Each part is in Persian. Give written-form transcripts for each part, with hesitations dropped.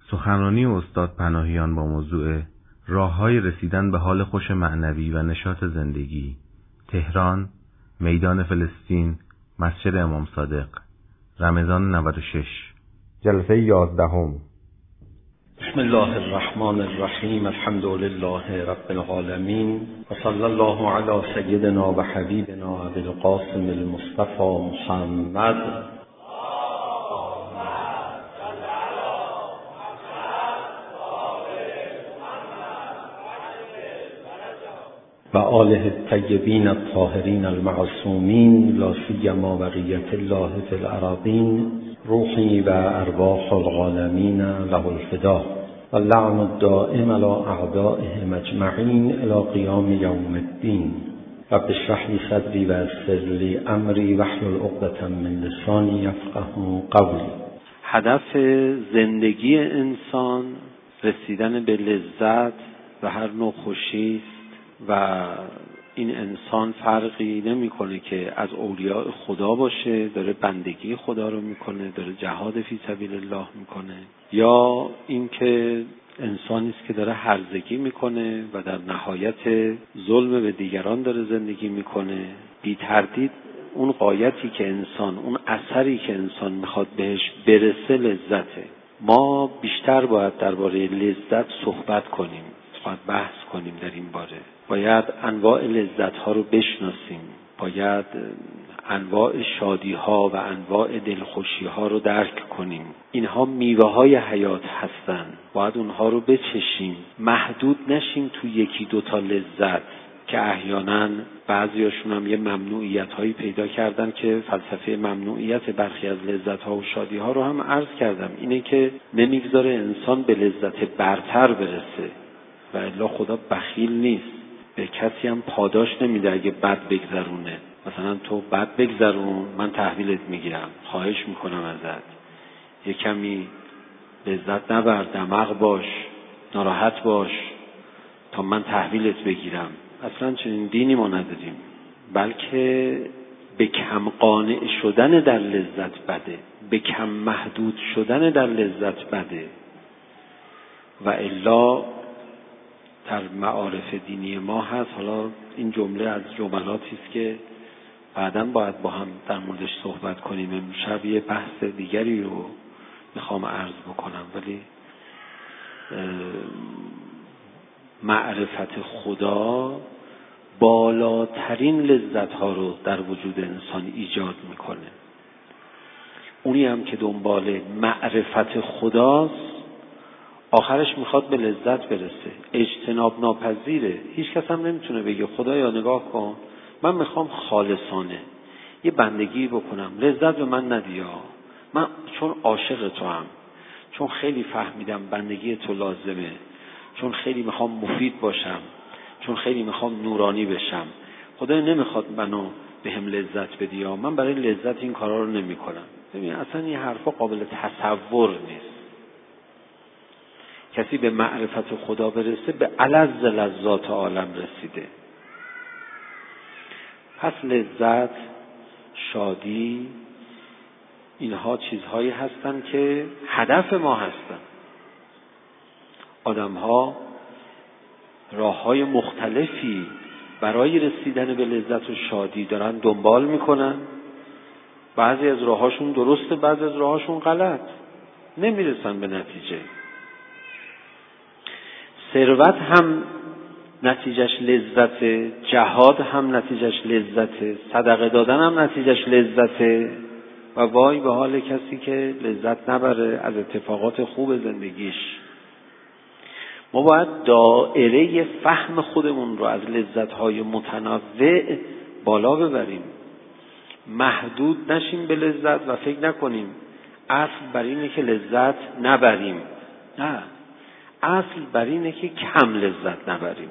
سخنرانی استاد پناهیان با موضوع راه‌های رسیدن به حال خوش معنوی و نشاط زندگی، تهران، میدان فلسطین، مسجد امام صادق، رمضان 96. جلسه 11. بسم الله الرحمن الرحیم. الحمد لله رب العالمین و صلی الله علی سیدنا و حبیبنا ابی القاسم المصطفى محمد و آله الطیبین الطاهرین المعصومین، لا سیما بقیة الله فی الأراضین، روحی و ارواح العالمین له الفدا و اللعن الدائم علی اعدائهم اجمعین الی قیام یوم الدین. رب اشرح لی صدری و یسر لی امری واحلل عقدة من لسانی یفقهوا قولی. هدف زندگی انسان رسیدن به لذت و هر نوع خوشی است و این انسان فرقی نمیکنه که از اولیاء خدا باشه، داره بندگی خدا رو میکنه، داره جهاد فی سبیل الله میکنه، یا اینکه انسانی است که داره هرزگی میکنه و در نهایت ظلم به دیگران داره زندگی میکنه. بی تردید اون غایتی که انسان، اون اثری که انسان میخواد بهش برسه لذته. ما بیشتر باید درباره لذت صحبت کنیم، باید بحث کنیم در این باره. باید انواع لذت ها رو بشناسیم، باید انواع شادی ها و انواع دلخوشی ها رو درک کنیم. اینها میوه های حیات هستن، باید اونها رو بچشیم، محدود نشیم تو یکی دوتا لذت که احیانا بعضیاشون هم یه ممنوعیت هایی پیدا کردن که فلسفه ممنوعیت برخی از لذت ها و شادی ها رو هم عرض کردم. اینه که نمیگذاره انسان به لذت برتر برسه و الا خدا بخیل نیست، به کسی هم پاداش نمیده اگه بد بگذرونه. مثلا تو بد بگذرون، من تحویلت میگیرم، خواهش میکنم ازت یه کمی لذت نبر، دماغ باش، ناراحت باش تا من تحویلت بگیرم. اصلا چنین دینی ما نداریم، بلکه به کم قانع شدن در لذت بده، به کم محدود شدن در لذت بده. و الا در معارف دینی ما هست، حالا این جمله از جملاتی است که بعداً باید با هم در موردش صحبت کنیم. امشب یه بحث دیگری رو میخوام عرض بکنم، ولی معرفت خدا بالاترین لذت ها رو در وجود انسان ایجاد میکنه. اونی هم که دنبال معرفت خداست آخرش میخواد به لذت برسه، اجتناب ناپذیره. هیچ کس هم نمیتونه بگه خدایا نگاه کن، من میخوام خالصانه یه بندگی بکنم، لذت به من ندیا، من چون عاشق تو هم، چون خیلی فهمیدم بندگی تو لازمه، چون خیلی میخوام مفید باشم، چون خیلی میخوام نورانی بشم، خدایا نمیخواد منو به هم لذت بدی، یا من برای لذت این کارا رو نمی کنم. ببین اصلا این حرفا قابل تصور نیست. کسی به معرفت خدا برسه به الذ لذات عالم رسیده. پس لذت، شادی، اینها چیزهایی هستن که هدف ما هستن. آدم‌ها راه‌های مختلفی برای رسیدن به لذت و شادی دارن دنبال میکنن. بعضی از راه‌هاشون درسته، بعضی از راه‌هاشون غلط، نمیرسن به نتیجه. ثروت هم نتیجهش لذته، جهاد هم نتیجهش لذته، صدقه دادن هم نتیجهش لذته. و وای به حال کسی که لذت نبره از اتفاقات خوب زندگیش. ما باید دایره فهم خودمون رو از لذت‌های متنوع بالا ببریم، محدود نشیم به لذت و فکر نکنیم اصل بر اینه که لذت نبریم. نه، اصل بر اینه که کم لذت نبریم.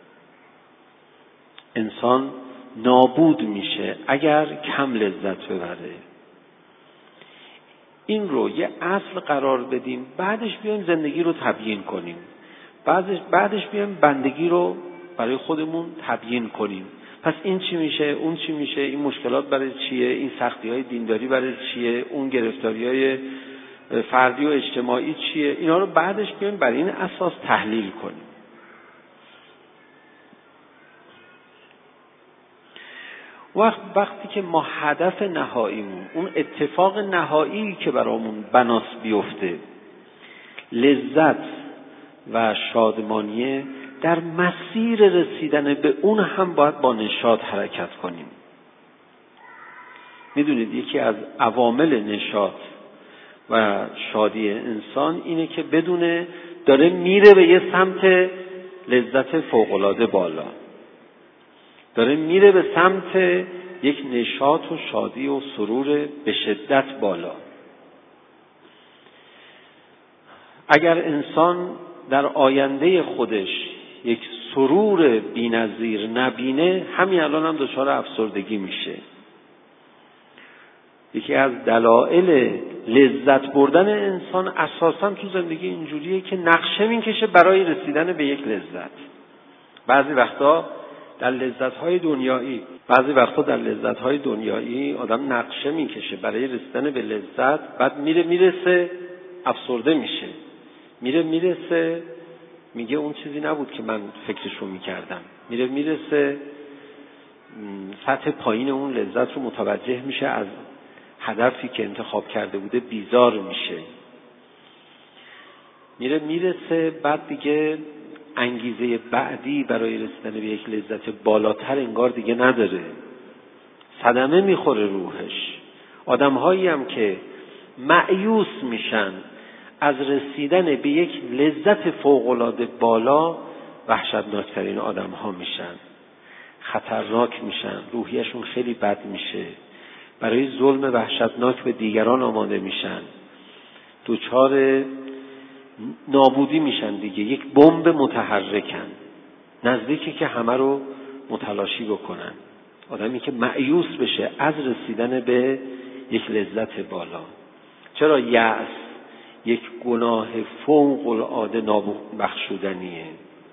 انسان نابود میشه اگر کم لذت ببره. این رو یه اصل قرار بدیم، بعدش بیایم زندگی رو تبیین کنیم، بعدش بیایم بندگی رو برای خودمون تبیین کنیم. پس این چی میشه، اون چی میشه، این مشکلات برای چیه، این سختی‌های دینداری برای چیه، اون گرفتاری‌های فردی و اجتماعی چیه، اینا رو بعدش بیایم بر این اساس تحلیل کنیم. وقتی که ما هدف نهاییمون، اون اتفاق نهایی که برامون بناس بیفته، لذت و شادمانیه، در مسیر رسیدن به اون هم باید با نشاط حرکت کنیم. میدونید یکی از عوامل نشاط و شادی انسان اینه که بدونه داره میره به یه سمت لذت فوق‌العاده بالا، داره میره به سمت یک نشاط و شادی و سرور به شدت بالا. اگر انسان در آینده خودش یک سرور بی‌نظیر نبینه، همین الان هم دچار افسردگی میشه. یکی از دلایل لذت بردن انسان اساساً تو زندگی اینجوریه که نقشه میکشه برای رسیدن به یک لذت. بعضی وقتا در لذت‌های دنیایی آدم نقشه میکشه برای رسیدن به لذت، بعد میرسه افسرده میشه، میرسه میگه اون چیزی نبود که من فکرشو میکردم، میرسه سطح پایین اون لذت رو متوجه میشه، از هدفی که انتخاب کرده بوده بیزار میشه، میرسه بعد دیگه انگیزه بعدی برای رسیدن به یک لذت بالاتر انگار دیگه نداره، صدمه میخوره روحش. آدم‌هایی هم که مایوس میشن از رسیدن به یک لذت فوق‌العاده بالا، وحشتناکترین آدم‌ها میشن، خطرناک میشن، روحیشون خیلی بد میشه، برای ظلم وحشتناک به دیگران آماده میشن، دوچار نابودی میشن دیگه، یک بمب متحرکن، نزدیکی که همه رو متلاشی بکنن. آدمی که مایوس بشه از رسیدن به یک لذت بالا. چرا یأس یک گناه فوق العاده نابخشودنیه؟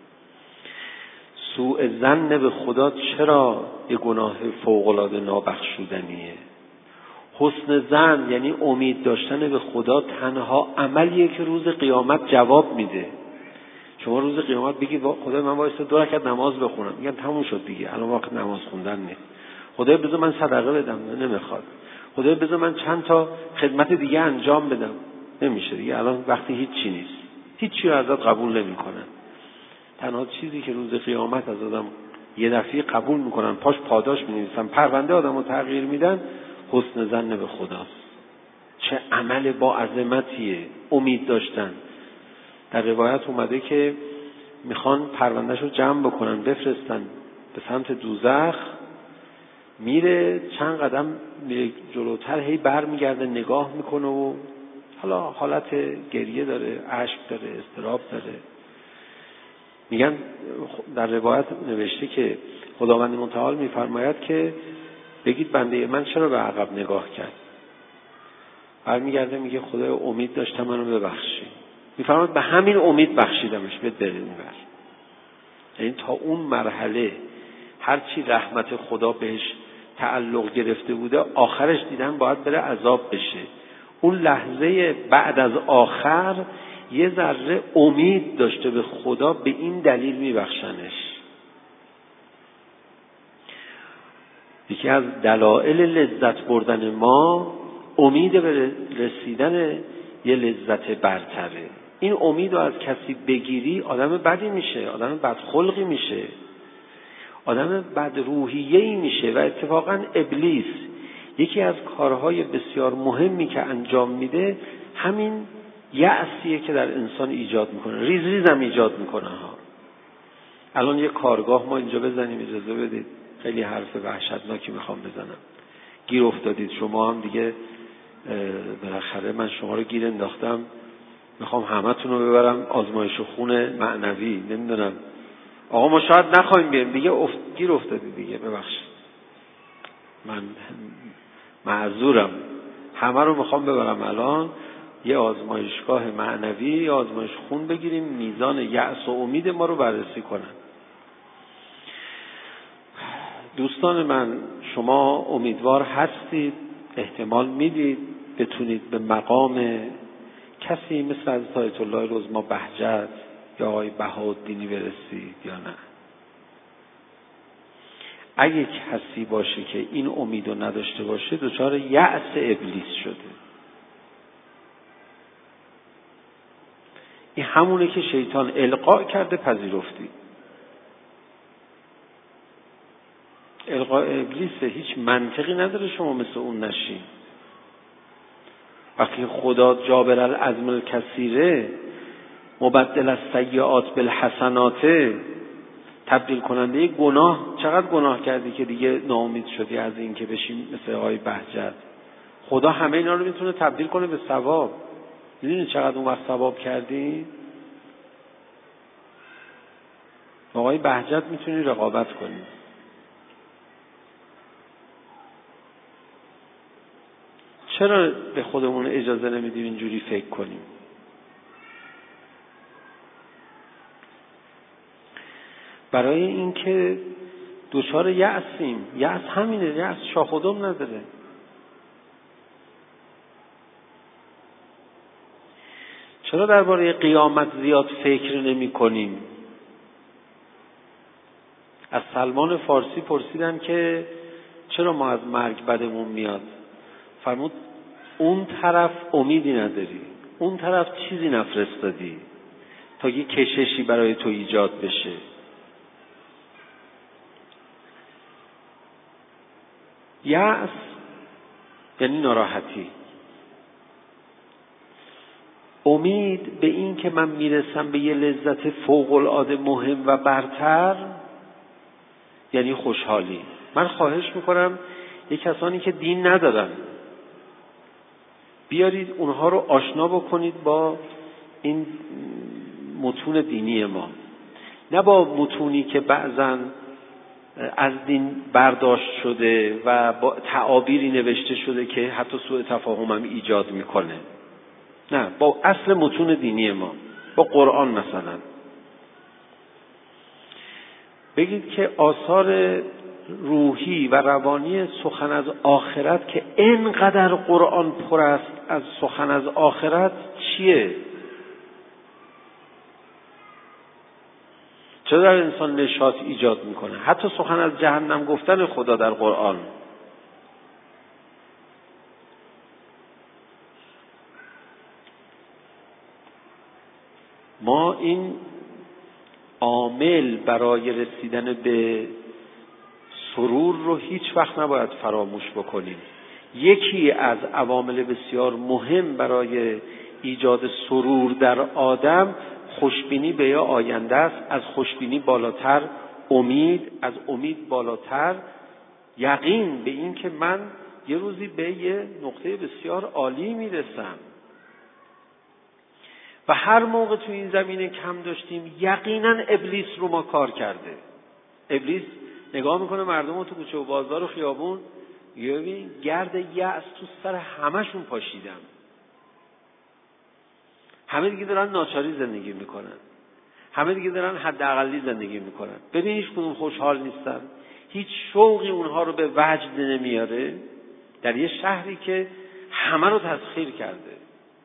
سوء ظن به خدا چرا یک گناه فوق العاده نابخشودنیه؟ حسن ظن یعنی امید داشتن به خدا تنها عملیه که روز قیامت جواب میده. شما روز قیامت بگید خدا من وایسا 2 رکعت نماز بخونم، میگن تموم شد دیگه، الان وقت نماز خوندن نیست. خدا بذار من صدقه بدم، نمیخواد. خدا بذار من چند تا خدمت دیگه انجام بدم، نمیشه دیگه، الان وقتی هیچی نیست، هیچی رو ازت قبول نمیکنن. تنها چیزی که روز قیامت از آدم یه دفعه قبول میکنن، پاش پاداش مینویسن، پرونده آدمو تغییر میدن، حسن ظن به خداست. چه عمل با عظمتیه امید داشتن. در روایت اومده که میخوان پروندهشو جمع بکنن بفرستن به سمت دوزخ، میره چند قدم میره جلوتر، هی برمیگرده نگاه میکنه و حالا حالت گریه داره، اشک داره، اضطراب داره. میگن در روایت نوشته که خداوند متعال میفرماید که بگید بنده من چرا به عقب نگاه کرد؟ برمیگرده میگه خدای امید داشتم منو ببخشی. میفرماید به همین امید بخشیدمش، بهت برید اینور. یعنی تا اون مرحله هرچی رحمت خدا بهش تعلق گرفته بوده، آخرش دیدن باید بره عذاب بشه. اون لحظه بعد از آخر یه ذره امید داشته به خدا، به این دلیل میبخشنش. یکی از دلایل لذت بردن ما امید به رسیدن یه لذت برتره. این امید رو از کسی بگیری آدم بدی میشه، آدم بدخلقی میشه، آدم بدروحیه‌ای میشه. و اتفاقا ابلیس یکی از کارهای بسیار مهمی که انجام میده همین یأسیه که در انسان ایجاد میکنه، ریز ریز هم ایجاد میکنه ها. الان یه کارگاه ما اینجا بزنیم، اجازه بدید خیلی حرف وحشتناکی میخوام بزنم. گیر افتادید شما هم دیگه، بالاخره من شما رو گیر انداختم، میخوام همتون رو ببرم آزمایش خون معنوی. نمیدونم آقا ما شاید نخواهیم بیاریم دیگه، گیر افتادید دیگه، ببخشید من معذورم. همه رو میخوام ببرم الان یه آزمایشگاه معنوی، یه آزمایش خون بگیریم، میزان یأس و امید ما رو بررسی کنن. دوستان من، شما امیدوار هستید، احتمال میدید بتونید به مقام کسی مثل حضرت آیت الله رزما بهجت یا آقای بهاءالدینی برسید یا نه؟ اگه کسی باشه که این امیدو نداشته باشه دچار یأس ابلیس شده. این همونه که شیطان القا کرده پذیرفتی. القا ابلیسه، هیچ منطقی نداره شما مثل اون نشین. وقتی خدا جابر العظم الکثیره، مبدل السیئات بالحسنات، تبدیل کننده گناه، چقدر گناه کردی که دیگه ناامید شدی از این که بشیم مثل آقای بهجت؟ خدا همه اینا رو میتونه تبدیل کنه به ثواب. میدونی چقدر اون وقت ثواب کردی؟ آقای بهجت میتونی رقابت کنی. چرا به خودمون اجازه نمیدیم اینجوری فکر کنیم؟ برای اینکه دچار یأسیم. یأس همینه، یأس شاخ و دم نداره. چرا درباره قیامت زیاد فکر نمی کنیم؟ از سلمان فارسی پرسیدن که چرا ما از مرگ بدمون میاد؟ فرمود اون طرف امیدی نداری، اون طرف چیزی نفرستادی تا یه کششی برای تو ایجاد بشه. یأس یعنی ناراحتی. امید به این که من میرسم به یه لذت فوق العاده مهم و برتر یعنی خوشحالی. من خواهش میکنم یه کسانی که دین ندارن بیارید اونها رو آشنا بکنید با این متون دینی ما، نه با متونی که بعضن از دین برداشت شده و با تعابیری نوشته شده که حتی سوء تفاهم هم ایجاد میکنه. نه، با اصل متون دینی ما، با قرآن مثلا بگید که آثار روحی و روانی سخن از آخرت که اینقدر قرآن پر است از سخن از آخرت چیه؟ چرا در انسان نشاط ایجاد میکنه؟ حتی سخن از جهنم گفتن خدا در قرآن. ما این عامل برای رسیدن به سرور رو هیچ وقت نباید فراموش بکنیم. یکی از عوامل بسیار مهم برای ایجاد سرور در آدم خوشبینی به یه آینده است. از خوشبینی بالاتر امید، از امید بالاتر یقین به این که من یه روزی به یه نقطه بسیار عالی میرسم. و هر موقع تو این زمینه کم داشتیم یقینا ابلیس رو ما کار کرده. ابلیس نگاه میکنه مردم رو تو کوچه و بازار و خیابون، ببین گرد یأس تو سر همشون پاشیدن، همه دیگه دارن ناچاری زندگی میکنن، همه دیگه دارن حداقلی زندگی میکنن. ببین هیچ کدوم خوشحال نیستن، هیچ شوقی اونها رو به وجد نمیاره در یه شهری که همه رو تسخیر کرده.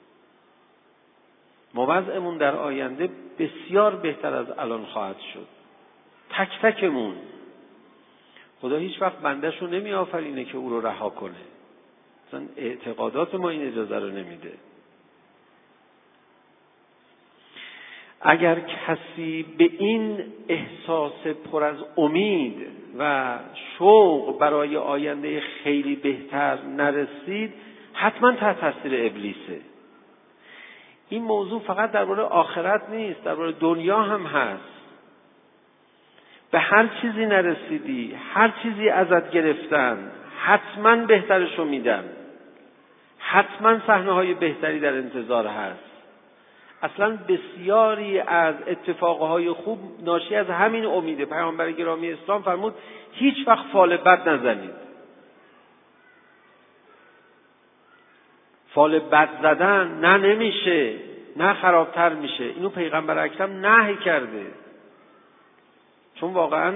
ما وضعمون در آینده بسیار بهتر از الان خواهد شد، تک تکمون. خدا هیچ وقت بندش رو نمی آفرینه که او رو رها کنه، مثلا اعتقادات ما این اجازه رو نمیده. اگر کسی به این احساس پر از امید و شوق برای آینده خیلی بهتر نرسید، حتما تحت تاثیر ابلیسه. این موضوع فقط درباره آخرت نیست، درباره دنیا هم هست. به هر چیزی نرسیدی، هر چیزی ازت گرفتن، حتما بهترشو میدن، حتما صحنه‌های بهتری در انتظار هست. اصلا بسیاری از اتفاقهای خوب ناشی از همین امیده. پیامبر گرامی اسلام فرمود هیچ وقت فال بد نزنید. فال بد زدن نه نمیشه، نه خرابتر میشه. اینو پیغمبر اکرم نهی کرده، چون واقعا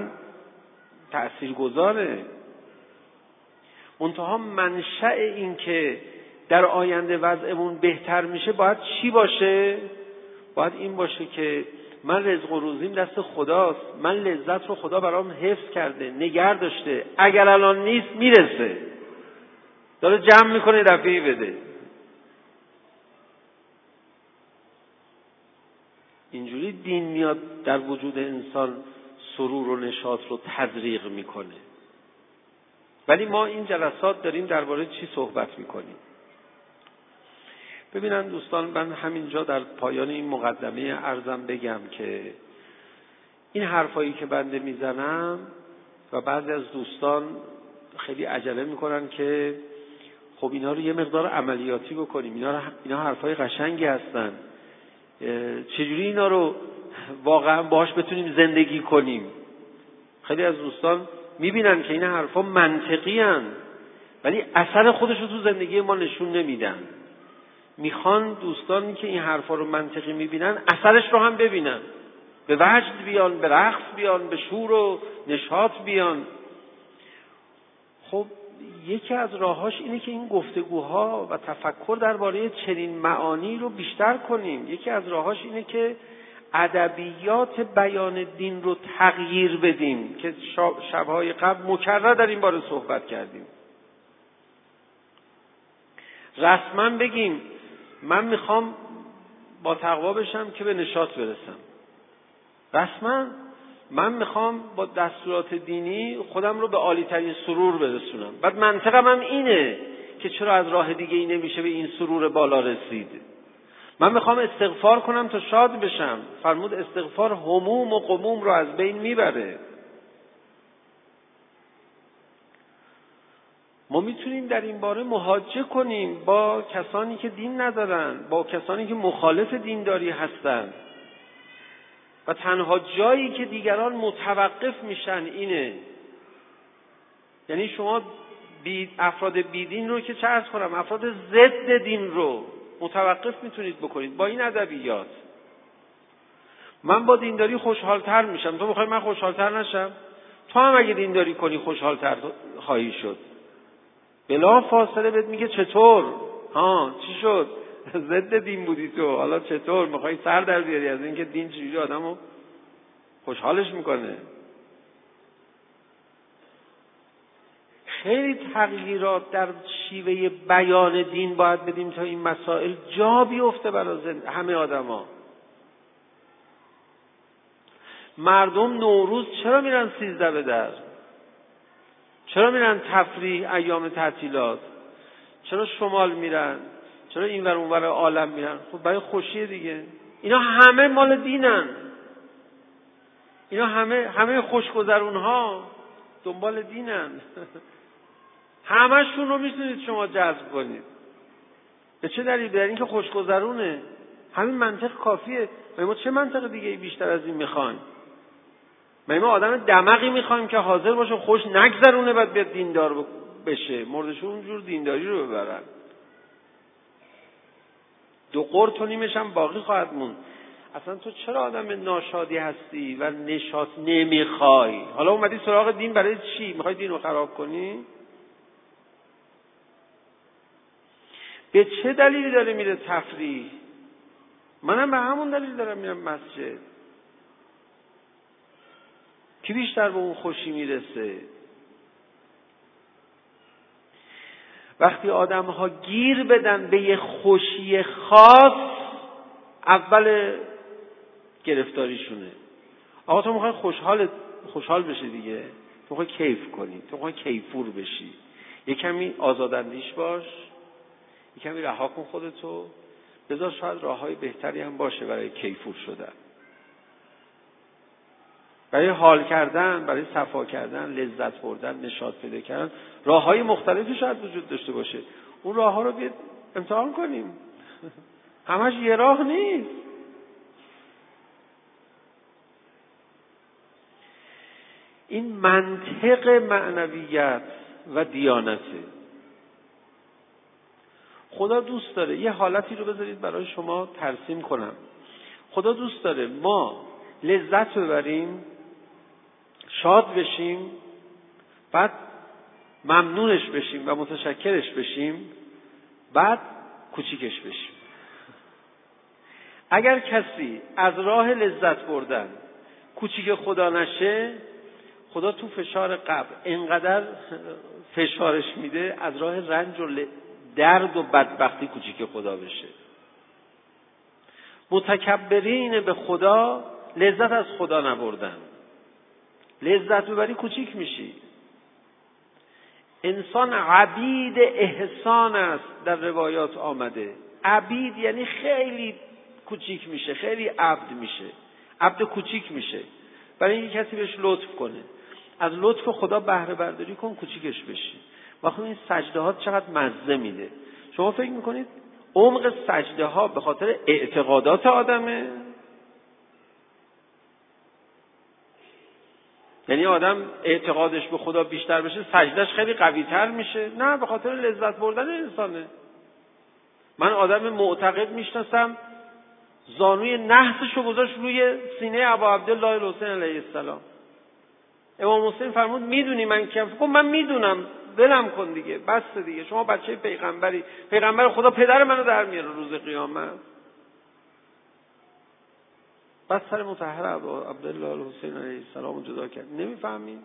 تأثیر گذاره. منتها منشأ این که در آینده وضعمون بهتر میشه باید چی باشه؟ باید این باشه که من رزق و روزیم دست خداست، من لذت رو خدا برام حفظ کرده، نگه داشته، اگر الان نیست میرسه، داره جمع میکنه دفعه‌ای بده. اینجوری دین میاد در وجود انسان سرور و نشاط رو تزریق میکنه. ولی ما این جلسات داریم درباره چی صحبت میکنیم؟ ببینن دوستان، من همینجا در پایان این مقدمه عرضم بگم که این حرفایی که بنده میزنم و بعضی از دوستان خیلی عجله میکنن که خب اینا رو یه مقدار عملیاتی بکنیم، اینا حرفای قشنگی هستن، چجوری اینا رو واقعا باهاش بتونیم زندگی کنیم. خیلی از دوستان میبینن که این حرفا منطقی هن ولی اثر خودش رو تو زندگی ما نشون نمیدن. میخوان دوستانی که این حرفا رو منطقی میبینن اثرش رو هم ببینن، به وجد بیان، به رقص بیان، به شور و نشاط بیان. خب یکی از راهاش اینه که این گفتگوها و تفکر درباره چنین معانی رو بیشتر کنیم. یکی از راهاش اینه که ادبیات بیان دین رو تغییر بدیم که شب‌های قبل مکرر در این باره صحبت کردیم. رسما بگیم من میخوام با تقوا بشم که به نشاط برسم. رسما من میخوام با دستورات دینی خودم رو به عالی ترین سرور برسونم. بعد منطقم هم اینه که چرا از راه دیگه ای نمیشه به این سرور بالا رسید. من میخوام استغفار کنم تا شاد بشم. فرمود استغفار هموم و غموم رو از بین میبره. ما میتونیم در این باره محاجه کنیم با کسانی که دین ندارن، با کسانی که مخالف دینداری هستن. و تنها جایی که دیگران متوقف میشن اینه. یعنی شما افراد بیدین رو که چه عرض کنم، افراد ضد دین رو متوقف میتونید بکنید با این ادبیات. من با دینداری خوشحالتر میشم، تو میخوای من خوشحالتر نشم؟ تو هم اگه دینداری کنی خوشحالتر خواهی شد. بلا فاصله بهت میگه چطور؟ چی شد؟ ضد دین بودی تو، حالا چطور میخوای سر در بیاری از اینکه دین چجوری آدمو خوشحالش میکنه؟ خیلی تغییرات در شیوه بیان دین باید بدیم تا این مسائل جا بیفته برای همه آدما. مردم نوروز چرا میرن 13 به در؟ چرا میرن تفریح ایام تعطیلات؟ چرا شمال میرن؟ چرا اینور اونور عالم میرن؟ خب برای خوشی دیگه. اینا همه مال دینن. اینا همه خوشگذرون ها دنبال دینن. همشون رو میتونید شما جذب کنید. به چه دلیل؟ به اینکه خوشگذرونه. همین منطق کافیه. ما چه منطق دیگه بیشتر از این میخوایم؟ ما آدم دمقی میخوایم که حاضر باشه خوش نگذرونه بعد بیاد دیندار بشه، مردشون اونجور دینداری رو ببرن. 2 قرط و نیمش هم باقی خواهد موند. اصلا تو چرا آدم ناشادی هستی و نشاط نمیخوای؟ حالا اومدی سراغ دین برای چی؟ میخوای دین رو خراب کنی؟ به چه دلیلی داره میره تفریح؟ منم به همون دلیل دارم میرم مسجد. کی بیشتر به اون خوشی میرسه؟ وقتی آدم ها گیر بدن به یه خوشی خاص، اول گرفتاریشونه. آقا تو میخوای خوشحال بشی دیگه، تو میخوای کیف کنی، تو میخوای کیفور بشی، یه کمی آزاداندیش باش، یه کمی رها کن خودتو، بذار شاید راههای بهتری هم باشه برای کیفور شدن، برای حال کردن، برای صفا کردن، لذت بردن، نشاط پیدا کردن. راههای مختلفی شاید وجود داشته باشه. اون راهها رو بیاد امتحان کنیم. همش یه راه نیست. این منطق معنویت و دیانته. خدا دوست داره، یه حالتی رو بذارید برای شما ترسیم کنم. خدا دوست داره ما لذت ببریم، شاد بشیم، بعد ممنونش بشیم و متشکرش بشیم، بعد کوچیکش بشیم. اگر کسی از راه لذت بردن کوچیک خدا نشه، خدا تو فشار قبر اینقدر فشارش میده از راه رنج و درد و بدبختی کوچیک خدا بشه. متکبرین به خدا لذت از خدا نبردن. لذت ببری کوچیک میشی. انسان عبید احسان است، در روایات آمده. عبید یعنی خیلی کوچیک میشه، خیلی عبد میشه، عبد کوچیک میشه، برای اینکه کسی بهش لطف کنه. از لطف خدا بهره برداری کن، کوچیکش بشی. واقعا این سجده ها چقدر مزه میده. شما فکر میکنید عمق سجده ها به خاطر اعتقادات آدمه؟ یعنی آدم اعتقادش به خدا بیشتر بشه سجدهش خیلی قوی تر میشه؟ نه، به خاطر لذت بردن انسانه. من آدم معتقد میشناسم زانوی نحسشو گذاشت روی سینه ابا عبدالله الحسین علیه السلام. امام حسین فرمود میدونی من کیم؟ گفت من میدونم، ولم کن دیگه، بس دیگه، شما بچه پیغمبری، پیغمبر خدا پدر منو در میاره روز قیامت. بس سر مطهر ابا عبدالله الحسین علیه السلام جدا کرد. نمیفهمین؟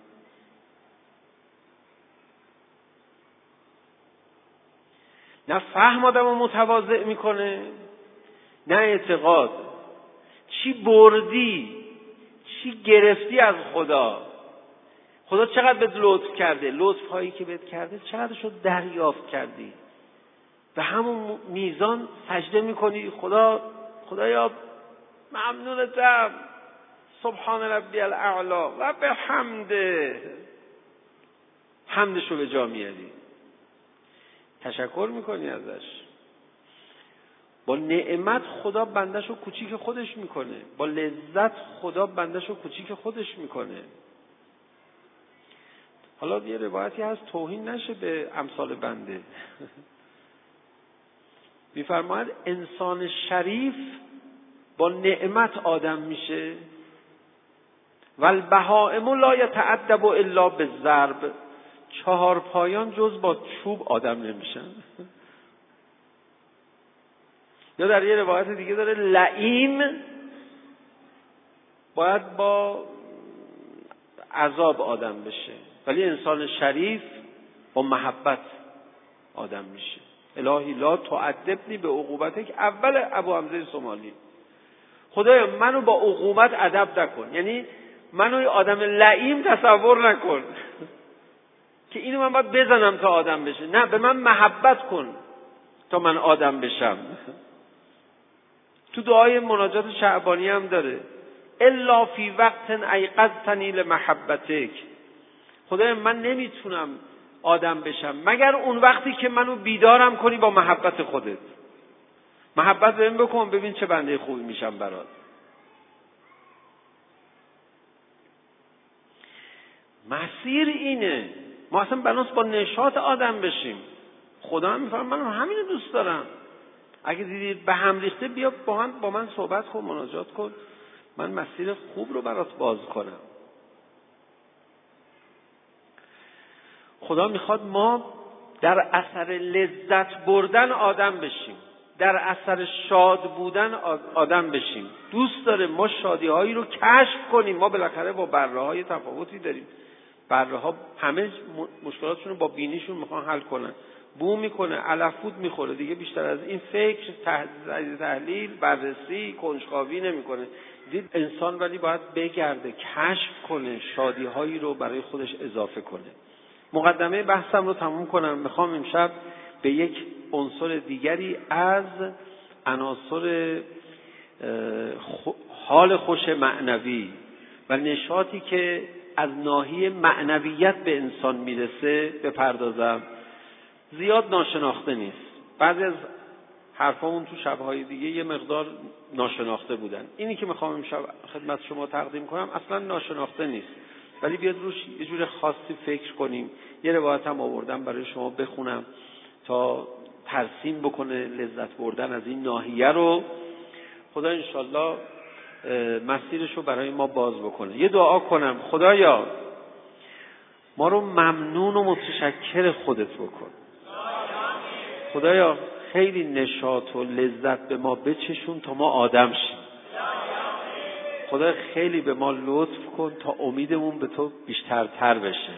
نه فهم آدمو متواضع میکنه، نه اعتقاد. چی بردی، چی گرفتی از خدا؟ خدا چقدر بهت لطف کرده، لطف هایی که بهت کرده چقدرشو دریافت کردی. به همون میزان سجده میکنی. خدایا ممنونتم، سبحان ربی الاعلا و به حمدشو به جا میاری، تشکر میکنی ازش. با نعمت خدا بندهشو کوچیک خودش میکنه، با لذت خدا بندهشو کوچیک خودش میکنه. حالا یه روایتی هست توهین نشه به امثال بنده. میفرماید انسان شریف با نعمت آدم میشه. والبهائم لا یتأدب الا بالضرب. چهار پایان جز با چوب آدم نمیشن. یا در یه روایت دیگه داره لعین باید با عذاب آدم بشه، ولی انسان شریف با محبت آدم میشه. الهی لا تعذبنی به عقوبتک. اول ابو حمزه سومالی، خدایا منو با عقوبت ادب نکن، یعنی منو آدم لعیم تصور نکن که اینو من باید بزنم تا آدم بشه. نه، به من محبت کن تا من آدم بشم. تو دعای مناجات شعبانی هم داره الا فی وقت ایقظتنی لمحبتک. خدایا من نمیتونم آدم بشم مگر اون وقتی که منو بیدارم کنی با محبت خودت. محبت بهم بکن، ببین چه بنده خوبی میشم برات. مسیر اینه. ما اصلا بناست با نشاط آدم بشیم. خدا هم میفرمه من همینو دوست دارم. اگه دیدی به هم ریخته بیا با من صحبت کن، مناجات کن، من مسیر خوب رو برات باز کنم. خدا میخواد ما در اثر لذت بردن آدم بشیم، در اثر شاد بودن آدم بشیم. دوست داره ما شادی هایی رو کشف کنیم. ما بالاخره با بره های تفاوتی داریم. بره ها همه مشکلاتشون رو با بینیشون میخوان حل کنن. بو میکنه، علف فود میخوره، دیگه بیشتر از این فکر، تحلیل، بررسی، کنجکاوی نمیکنه. دید انسان ولی باید بگرده، کشف کنه، شادی هایی رو برای خودش اضافه کنه. مقدمه بحثم رو تموم کنم. میخوام امشب به یک عنصر دیگری از عناصر حال خوش معنوی و نشاطی که از ناحیه معنویت به انسان میرسه بپردازم. زیاد ناشناخته نیست. بعضی از حرفامون تو شبهای دیگه یه مقدار ناشناخته بودن. اینی که میخوام امشب خدمت شما تقدیم کنم اصلا ناشناخته نیست، ولی بیاد روش یه جور خاصی فکر کنیم. یه روایت هم آوردم برای شما بخونم تا ترسیم بکنه لذت بردن از این ناحیه رو. خدا انشالله مسیرش رو برای ما باز بکنه. یه دعا کنم. خدایا ما رو ممنون و متشکر خودت بکن. خدایا خیلی نشاط و لذت به ما بچشون تا ما آدم شیم. خدا خیلی به ما لطف کن تا امیدمون به تو بیشترتر بشه.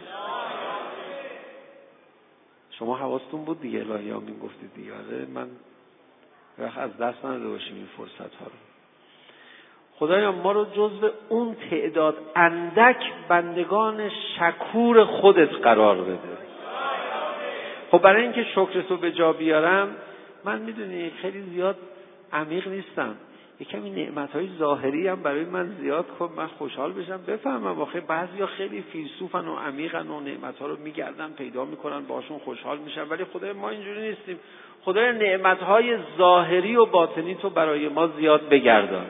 شما حواستون بود دیگه الهی ها میگفتید دیگه. من وقت از دست نداده باشیم این فرصت ها رو. خدایا ما رو جزو اون تعداد اندک بندگان شکور خودت قرار بده. خب برای اینکه شکرتو به جا بیارم، من میدونی خیلی زیاد عمیق نیستم، یه کمی نعمتهای ظاهری هم برای من زیاد کن، من خوشحال بشم بفهمم. آخه بعضیا خیلی فیلسوفن و عمیقن و نعمتها رو میگردن پیدا میکنن، باشون خوشحال میشن، ولی خدای ما اینجوری نیستیم. خدای نعمتهای ظاهری و باطنی تو برای ما زیاد بگردان.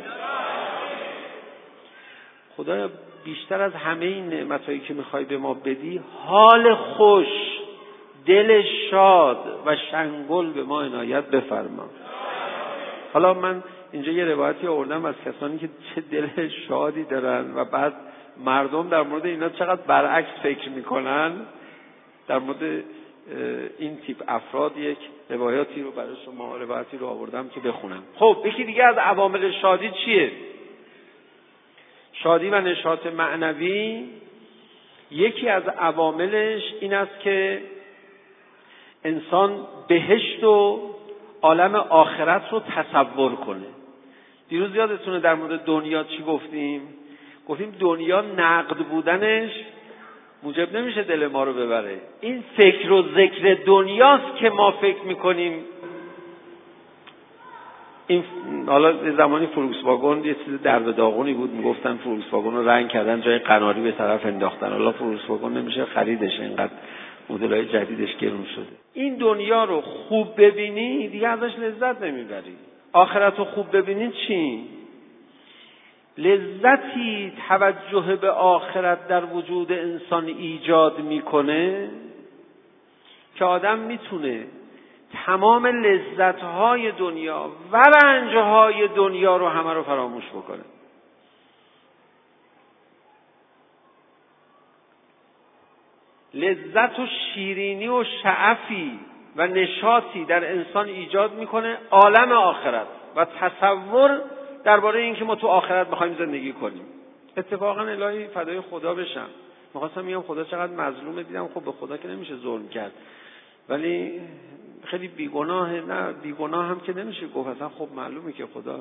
خدایا بیشتر از همه این نعمتهایی که میخوای به ما بدی، حال خوش، دل شاد و شنگل به ما عنایت بفرما. حالا من اینجا یه روایتی آوردم از کسانی که چه دل شادی دارن و بعد مردم در مورد اینا چقدر برعکس فکر میکنن. در مورد این تیپ افراد یک روایتی رو برای شما آوردم که بخونم. خب یکی دیگه از عوامل شادی چیه؟ شادی و نشاط معنوی، یکی از عواملش این است که انسان بهشت و عالم آخرت رو تصور کنه. دیروز یادتونه در مورد دنیا چی گفتیم؟ گفتیم دنیا نقد بودنش موجب نمیشه دل ما رو ببره. این فکر و ذکر دنیاست که ما فکر میکنیم. این حالا زمانی فولکس واگن یه چیز درب داغونی بود، میگفتن فولکس واگن رو رنگ کردن جای قناری به طرف انداختن. حالا فولکس واگن نمیشه خریدش، اینقدر مدل‌های جدیدش گرون شده. این دنیا رو خوب ببینی دیگه ازش لذت نمیبری. آخرت رو خوب ببینی چی؟ لذتی توجه به آخرت در وجود انسان ایجاد میکنه که آدم میتونه تمام لذت‌های دنیا و رنج‌های دنیا رو همه رو فراموش بکنه. لذت و شیرینی و شعفی و نشاطی در انسان ایجاد میکنه عالم آخرت و تصور درباره این که ما تو آخرت بخوایم زندگی کنیم. اتفاقا الهی فدای خدا بشم، میخواستم میگم خدا چقدر مظلومه، دیدم خب به خدا که نمیشه ظلم کرد، ولی خیلی بیگناه. نه بیگناه هم که نمیشه گفت، اصلا خب معلومه که خدا،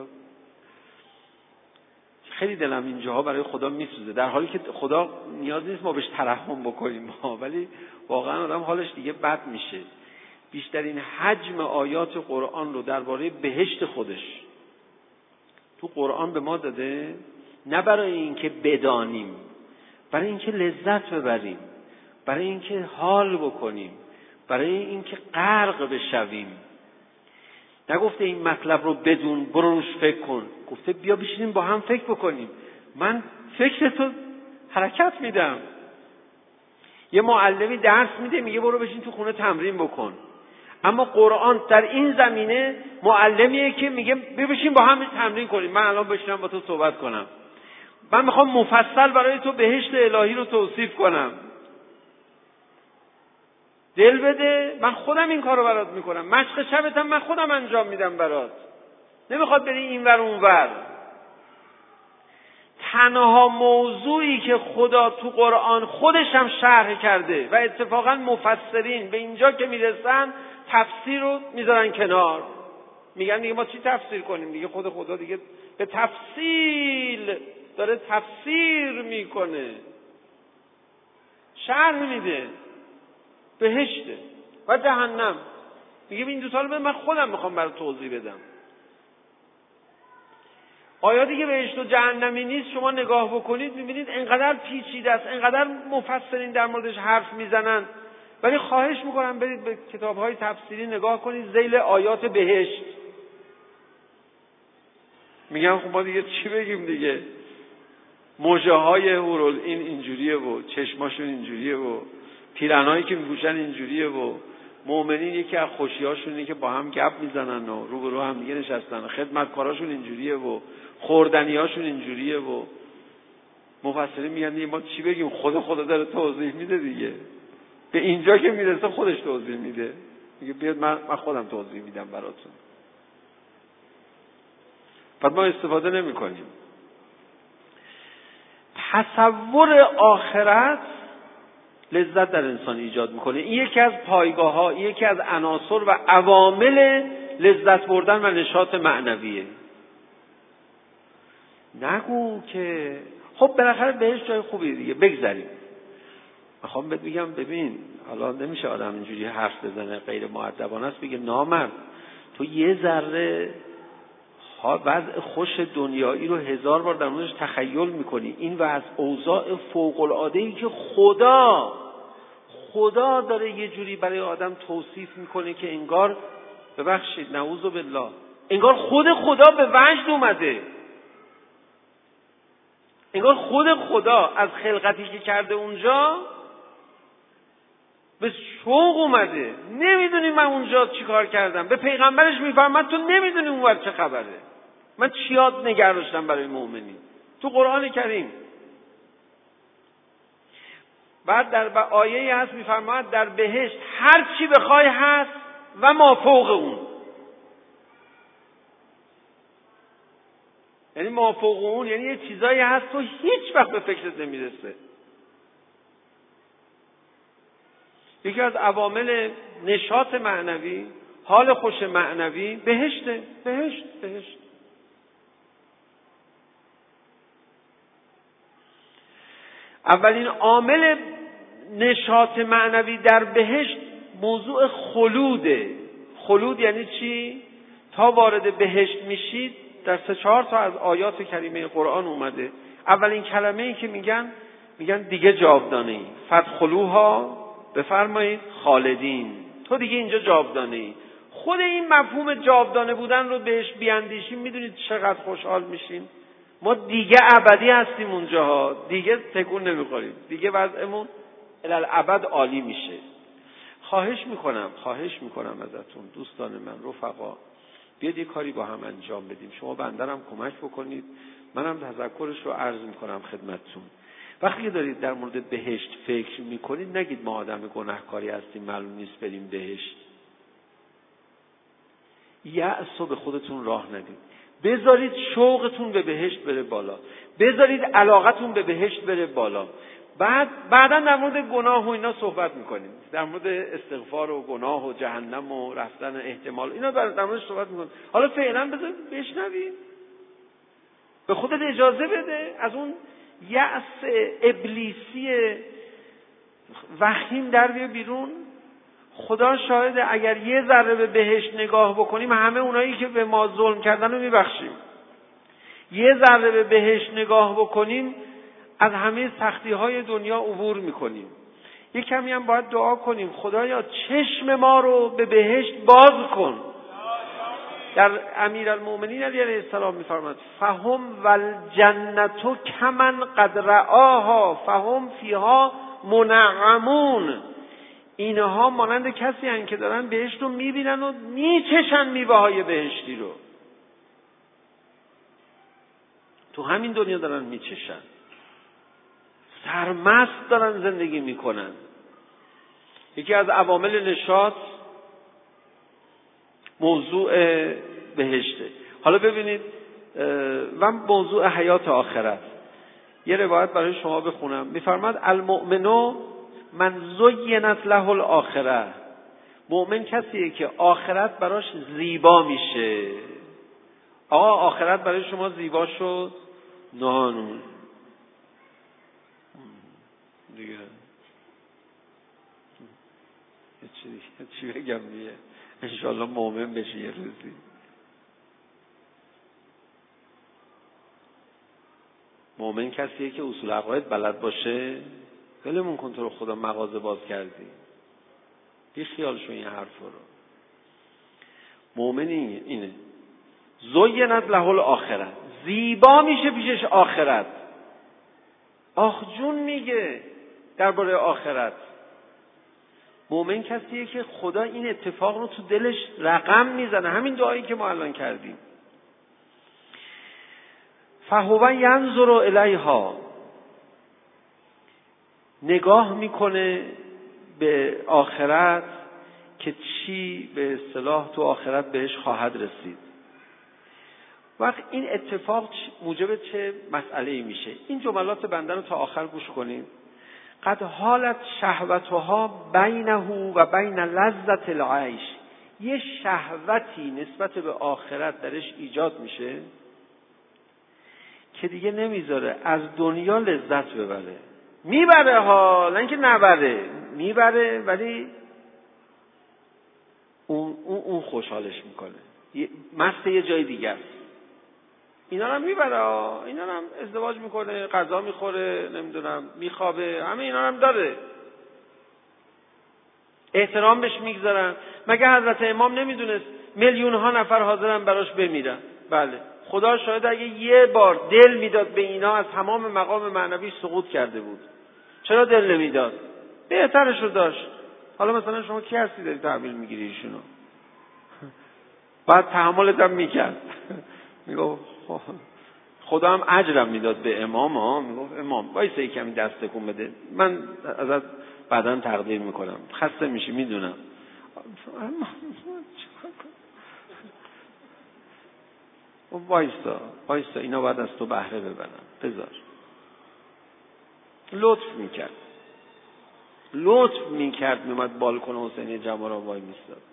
خیلی دلم اینجاها برای خدا میسوزه، در حالی که خدا نیاز نیست ما بهش ترحم بکنیم ولی واقعا آدم حالش دیگه بد میشه. بیشترین حجم آیات قرآن رو درباره بهشت خودش تو قرآن به ما داده، نه برای اینکه بدانیم، برای اینکه لذت ببریم، برای اینکه حال بکنیم، برای اینکه غرق بشویم. نگفته این مطلب رو بدون، برو روش فکر کن، گفته بیا بشینیم با هم فکر بکنیم. من فکرتو حرکت میدم. یه معلمی درس میده میگه برو بشین تو خونه تمرین بکن، اما قرآن در این زمینه معلمیه که میگه بیا بشین با هم تمرین کنیم. من الان بشینم با تو صحبت کنم، من میخوام مفصل برای تو بهشت الهی رو توصیف کنم، دل بده، من خودم این کارو برات میکنم، مشق شبتم من خودم انجام میدم برات، نمیخواد بری این ور اون ور. تنها موضوعی که خدا تو قرآن خودش هم شرح کرده و اتفاقا مفسرین به اینجا که میرسن تفسیر رو میذارن کنار، میگن دیگه ما چی تفسیر کنیم دیگه، خود خدا دیگه به تفصیل داره تفسیر میکنه، شرح میده. بهشته و جهنم، میگه این دوتا رو من خودم میخوام برای توضیح بدم. آیاتی که بهشت و جهنمی نیست شما نگاه بکنید میبینید انقدر پیچیده است، انقدر مفسرین در موردش حرف میزنن، ولی خواهش میکنم برید به کتاب‌های تفسیری نگاه کنید ذیل آیات بهشت. میگم خب ما دیگه چی بگیم دیگه، موجه‌های هورال این اینجوریه و چشماشون اینجوریه و پیرنایی که میپوشن اینجوریه و مؤمنین یکی از خوشی‌هاشون اینه که با هم گپ میزنن و رو به رو هم دیگه نشستن، خدمتکاراشون اینجوریه و خوردنیاشون اینجوریه و مفسرین میگن دیگه ما چی بگیم، خدا داره توضیح میده دیگه، به اینجا که میرسه خودش توضیح میده. میگه بیاد من خودم توضیح میدم براتون. بعد ما استفاده نمی کنیم. تصور آخرت لذت در انسان ایجاد میکنه. این یکی از پایگاه ها، یکی از عناصر و عوامل لذت بردن و نشاط معنویه. نگو که خب بالاخره بهش جای خوبی دیگه بگذاریم. میخوام بهت بگم ببین، حالا نمیشه آدم اینجوری حرف بزنه غیر مؤدبانه است، بگه نامرد تو یه ذره وضع خوش دنیایی رو 1000 بار در موردش تخیل میکنی. این وضع اوضاع فوق العاده‌ای که خدا داره یه جوری برای آدم توصیف میکنه که انگار، ببخشید نعوذ بالله، انگار خود خدا به وجد اومده، انگار خود خدا از خلقتی که کرده اونجا به شوق اومده. نمیدونی من اونجا چی کار کردم. به پیغمبرش میفرماد تو نمیدونی اونور چه خبره، من چی یاد نگه داشتم برای مؤمنین تو قرآن کریم. بعد در آیه هست میفرماد در بهشت هر چی بخوای هست و ما فوق اون. یعنی ما فوق اون یعنی یه چیزایی هست تو هیچ وقت به فکرت نمیرسه. یکی از عوامل نشاط معنوی، حال خوش معنوی، بهشته. بهشت اولین عامل نشاط معنوی در بهشت موضوع خلوده. خلود یعنی چی؟ تا وارد بهشت میشید در 3-4 تا از آیات کریمه قرآن اومده. اولین کلمه ای که میگن دیگه جاودانه ای. فادخلوها، بفرمایید خالدین، تو دیگه اینجا جاودانه ای. خود این مفهوم جاودانه بودن رو بهش بیاندیشیم میدونید چقدر خوشحال میشیم. ما دیگه ابدی هستیم اونجاها، دیگه تکون نمیخوریم، دیگه وضعمون الالعبد عالی میشه. خواهش میکنم ازتون دوستان من، رفقا، بیاد یه کاری با هم انجام بدیم. شما بنده هم کمک بکنید، منم تذکرش رو عرض میکنم خدمتتون. وقتی که دارید در مورد بهشت فکر میکنید نگید ما آدم گناهکاری هستیم معلوم نیست بریم بهشت. یأس رو به خودتون راه ندید. بذارید شوقتون به بهشت بره بالا، بذارید علاقتون به بهشت بره بالا. بعدا در مورد گناه و اینا صحبت میکنیم، در مورد استغفار و گناه و جهنم و رفتن احتمال اینا در موردش صحبت میکنیم. حالا فعلا بذار بشنویم، به خودت اجازه بده از اون یأس ابلیسی وخیم در بیا بیرون. خدا شاهده اگر یه ذره به بهشت نگاه بکنیم همه اونایی که به ما ظلم کردن رو میبخشیم. یه ذره به بهشت نگاه بکنیم از همه سختی های دنیا عبور میکنیم. یه کمی هم باید دعا کنیم خدایا چشم ما رو به بهشت باز کن. در امیرالمؤمنین علیه السلام میفرماد فهم والجنة کمن قد رآها فهم فیها منعمون. اینها مانند کسی هستند که دارن بهشت رو میبینن و میچشن میوه های بهشتی رو. تو همین دنیا دارن میچشن، سرمست دارن زندگی میکنن. یکی از عوامل نشاط موضوع بهشته. حالا ببینید و موضوع حیات آخرت. یه روایت برای شما بخونم. میفرماد المؤمنو من زینت له الاخره. مؤمن کسیه که آخرت براش زیبا میشه. آقا آخرت برای شما زیبا شد؟ نه دیگه چی بگم دیگه، انشالله مؤمن بشی یه روزی. مؤمن کسیه که اصول عقاید بلد باشه. ولمون کن تو رو خدا مغازه باز کردی، بی خیال شو این حرف رو. مؤمن اینه زینت له الاخره، زیبا میشه پیشش آخرت. آخ جون میگه درباره آخرت. مؤمن کسیه که خدا این اتفاق رو تو دلش رقم میزنه. همین دعایی که ما الان کردیم. فهو ینظر الیها، نگاه میکنه به آخرت که چی به اصطلاح تو آخرت بهش خواهد رسید. وقت این اتفاق موجب چه مسئله‌ای میشه؟ این جملات بنده رو تا آخر گوش کنید. قد حالت شهوتها بینه و بین لذت العیش. یه شهوتی نسبت به آخرت درش ایجاد میشه که دیگه نمیذاره از دنیا لذت ببره. میبره ها، نه اینکه نبره، میبره، ولی اون خوشحالش میکنه، مست یه جای دیگه است. اینا رو هم میبره ها، اینا رو هم ازدواج میکنه، غذا میخوره، نمیدونم میخوابه، همه اینا رو هم داره، احترام بهش میگذارن. مگه حضرت امام نمیدونست میلیون ها نفر حاضرن براش بمیرن؟ بله، خدا شاید اگه یه بار دل میداد به اینا از تمام مقام معنوی سقوط کرده بود. چرا دل نمیداد؟ بهترش رو داشت. حالا مثلا شما کی هستی داری تحویل میگیری ایشونو؟ بعد تحملت هم میکرد. میگو خدا هم اجرم میداد به امام ها. میگو امام وایسه کمی دست تکون بده، من ازت بعداً تقدیر میکنم، خسته میشی میدونم. وایسا اینا باید از تو بهره ببرن، بذار. لطف میکرد میومد بالکن حسینی جما را وای میستاد.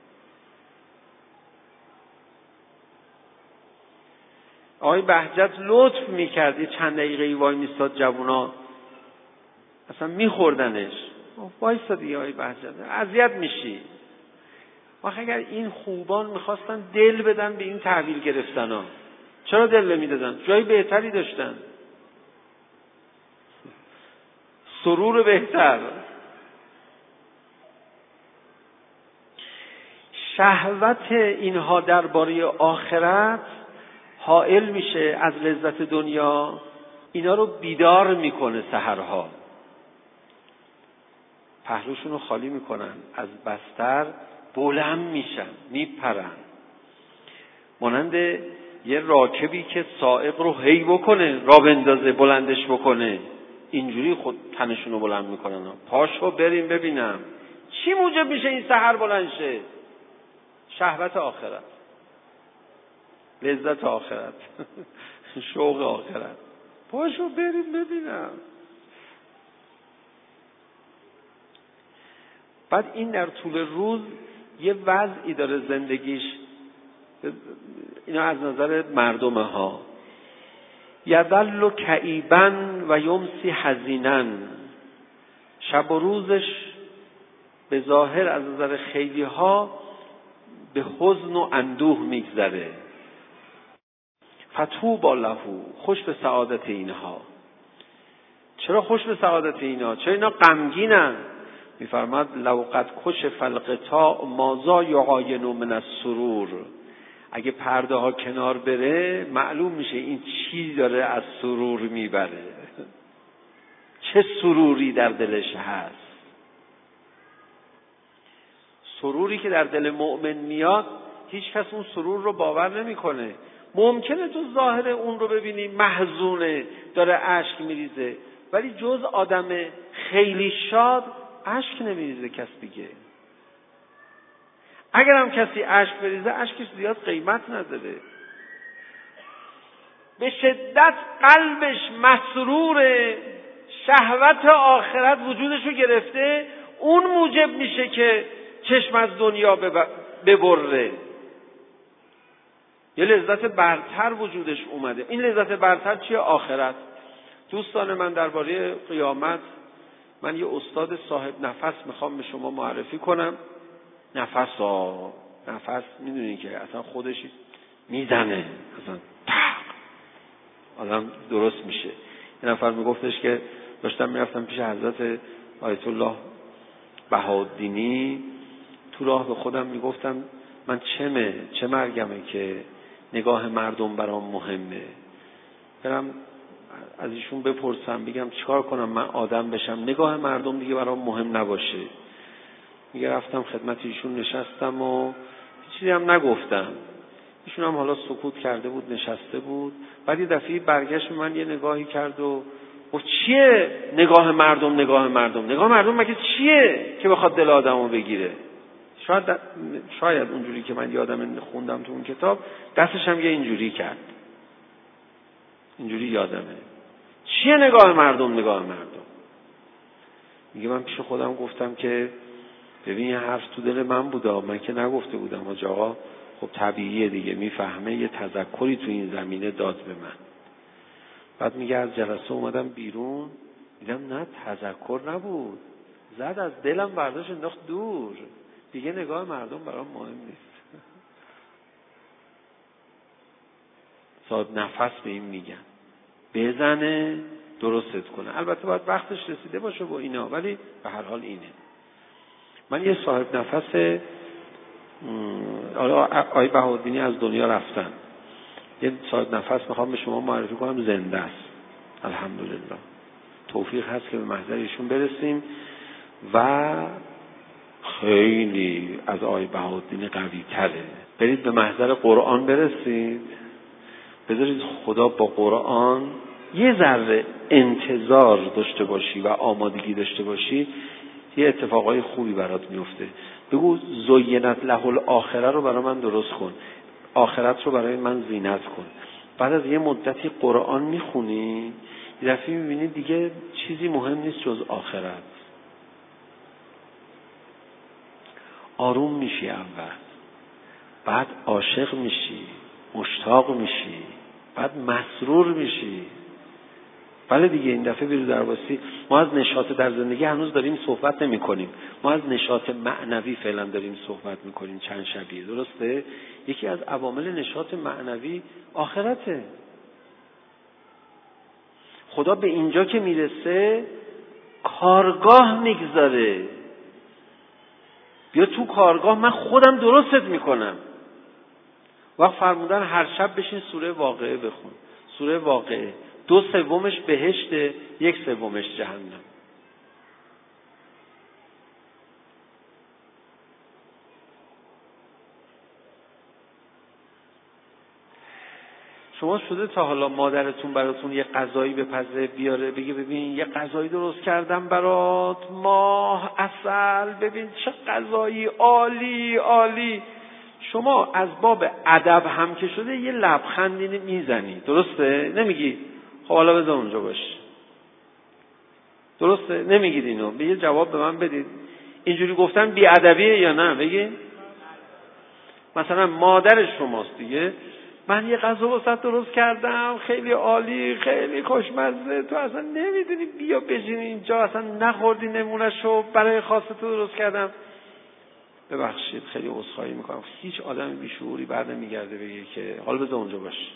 آقای بهجت لطف میکرد، یه چند دقیقه وای میستاد، جوونا اصلا میخوردنش. وایسا دیگه آقای بهجت، اذیت میشی. آخه اگر این خوبان میخواستن دل بدن به این تحویل گرفتن ها، چرا دل نمیدادن؟ جای بهتری داشتن، سرور بهتر. شهوت اینها درباره آخرت حائل میشه از لذت دنیا، اینا رو بیدار میکنه. سحرها پهلوشون رو خالی میکنن، از بستر بلند میشن، میپرن، مانند یه راکبی که سائق رو هی بکنه، را بندازه، بلندش بکنه، اینجوری خود تنشون رو بلند میکنن. پاشو بریم ببینم چی موجب میشه این سحر بلند شه. شهوت آخرت، لذت آخرت، شوق آخرت. پاشو بریم ببینم. بعد این در طول روز یه وضعی داره زندگیش، اینا از نظر مردمه ها. یظل کئیبا و یمسی حزینا. شب و روزش به ظاهر از نظر خیلی ها به حزن و اندوه میگذره. فطوبی له، خوش به سعادت اینها. چرا خوش به سعادت اینا؟ چرا اینا غمگینن؟ میفرماد لو قد کشف الغطاء ماذا یعاین من السرور. اگه پرده ها کنار بره معلوم میشه این چی داره از سرور میبره، چه سروری در دلش هست. سروری که در دل مؤمن میاد هیچ کس اون سرور رو باور نمیکنه. ممکنه تو ظاهر اون رو ببینی محزونه، داره اشک میریزه، ولی جز آدم خیلی شاد اشک نمیریزه کس دیگه. اگر هم کسی اشک بریزه اشکش زیاد قیمت نداره. به شدت قلبش مسرور، شهوت آخرت وجودشو گرفته، اون موجب میشه که چشم از دنیا ببره. یه لذت برتر وجودش اومده. این لذت برتر چیه؟ آخرت. دوستان من، درباره قیامت من یه استاد صاحب نفس میخوام به شما معرفی کنم. نفس میدونین که اصلا خودش میزنه، اصلا آدم درست میشه. یه نفر میگفتش که داشتم میرفتم پیش حضرت آیت الله بهاءالدینی، تو راه به خودم میگفتم من چه مرگمه که نگاه مردم برام مهمه. برم از ایشون بپرسم، بگم چیکار کنم من آدم بشم نگاه مردم دیگه برام مهم نباشه. میگه رفتم خدمت ایشون نشستم و چیزی هم نگفتم. ایشون هم حالا سکوت کرده بود، نشسته بود. بعد یه دفعه برگشت من یه نگاهی کرد و گفت چیه نگاه مردم مگه چیه که بخواد دل آدمو بگیره؟ شاید اونجوری که من یادم خوندم تو اون کتاب دستش هم یه اینجوری کرد، اینجوری یادمه. چیه نگاه مردم؟ میگه من پیش خودم گفتم که ببین یه حرف تو دل من بوده، من که نگفته بودم. حاج آقا خب طبیعیه دیگه، میفهمه، یه تذکری تو این زمینه داد به من. بعد میگه از جلسه اومدم بیرون دیدم نه تذکر نبود، زد از دلم برداشت انداخت دور، دیگه نگاه مردم برام مهم نیست. صاحب نفس به این میگن بزنه درستت کنه. البته باید وقتش رسیده باشه با اینا، ولی به هر حال اینه. من یه صاحب نفس آقای بهاءالدینی از دنیا رفتن، یه صاحب نفس میخوام به شما معرفی کنم، زنده است الحمدلله. توفیق هست که به محضر ایشون برسیم و خیلی از آقای بهاءالدین قوی تره. برید به محضر قرآن برسید، بذارید خدا با قرآن یه ذره انتظار داشته باشی و آمادگی داشته باشی، یه اتفاقای خوبی برات میفته. بگو زینت له الاخره رو برای من درست کن، آخرت رو برای من زینت کن. بعد از یه مدتی قرآن میخونی، یه دفعه میبینی دیگه چیزی مهم نیست جز آخرت. آروم میشی اول، بعد عاشق میشی، مشتاق میشی، بعد مسرور میشی. بله دیگه این دفعه بیرو درواسی. ما از نشاط در زندگی هنوز داریم صحبت نمی کنیم، ما از نشاط معنوی فعلا داریم صحبت میکنیم چند شبیه، درسته؟ یکی از عوامل نشاط معنوی آخرته. خدا به اینجا که میرسه کارگاه میگذاره، بیا تو کارگاه من خودم درستت میکنم. وقت فرمودن هر شب بشین سوره واقعه بخون. سوره واقعه 2/3 بهشته، 1/3 جهنم. شما شده تا حالا مادرتون براتون یه غذایی بپزه بیاره بگه ببین یه غذایی درست کردم برات، ماه، عسل، ببین چه غذایی عالی عالی. شما از باب ادب هم که شده یه لبخندی میزنی، درسته؟ نمیگی خب حالا بذار اونجا باش، درسته؟ نمیگید اینو. به یه جواب به من بدید، اینجوری گفتن بی ادبیه یا نه؟ بگید. مثلا مادر شماست دیگه، من یه غذا واسط درست کردم خیلی عالی، خیلی خوشمزه، تو اصلا نمیدونی، بیا بشین اینجا، اصلا نخوردی نمونهشو، برای خاصت درست کردم. ببخشید خیلی عذرخواهی میکنم، هیچ آدم بیشعوری بعد میگرده بگه که حالا بذار اونجا باش.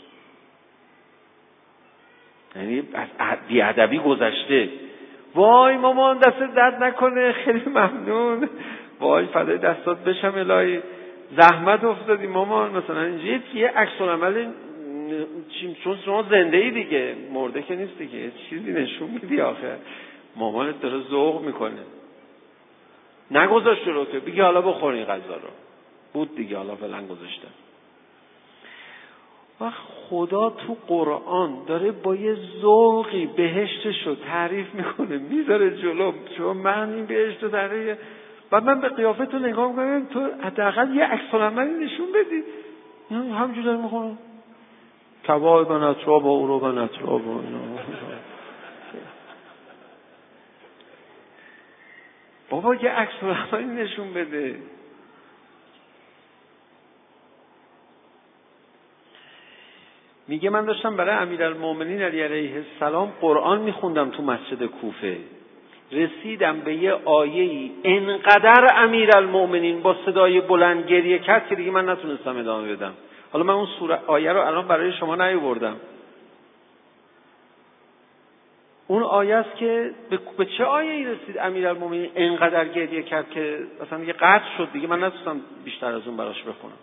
یعنی از بی‌ادبی گذشته. وای مامان دست درد نکنه، خیلی ممنون، وای فدای دستات بشم الهی، زحمت افتادی مامان. مثلا اینجا یه عکس العمل، چون شما زنده ای دیگه، مرده که نیست دیگه، چیزی نشون میدی آخه. مامانت داره ذوق میکنه، نگذاشته رو که بگی حالا بخور این غذا رو، بود دیگه، حالا فعلا گذاشته. و خدا تو قرآن داره با یه ذوقی بهشتش رو تعریف میکنه، میذاره جلو. شما من این بهشت رو تعریف، بعد من به قیافت رو نگاه میکنم، تو حداقل یه عکس العملی نشون بدی. همجوری داره میخونه کباب و نطراب و اروب و نطراب و بابا یه عکس العملی نشون بده. میگه من داشتم برای امیرالمومنین علی علیه السلام قرآن میخوندم تو مسجد کوفه، رسیدم به یه آیه‌ای انقدر امیرالمومنین با صدای بلند گریه کرد که دیگه من نتونستم ادامه بدم. حالا من اون آیه رو الان برای شما نیاوردم. اون آیه است که به چه آیه‌ای رسید امیرالمومنین انقدر گریه کرد که مثلا یه قطع شد دیگه، من نتونستم بیشتر از اون براش بخونم.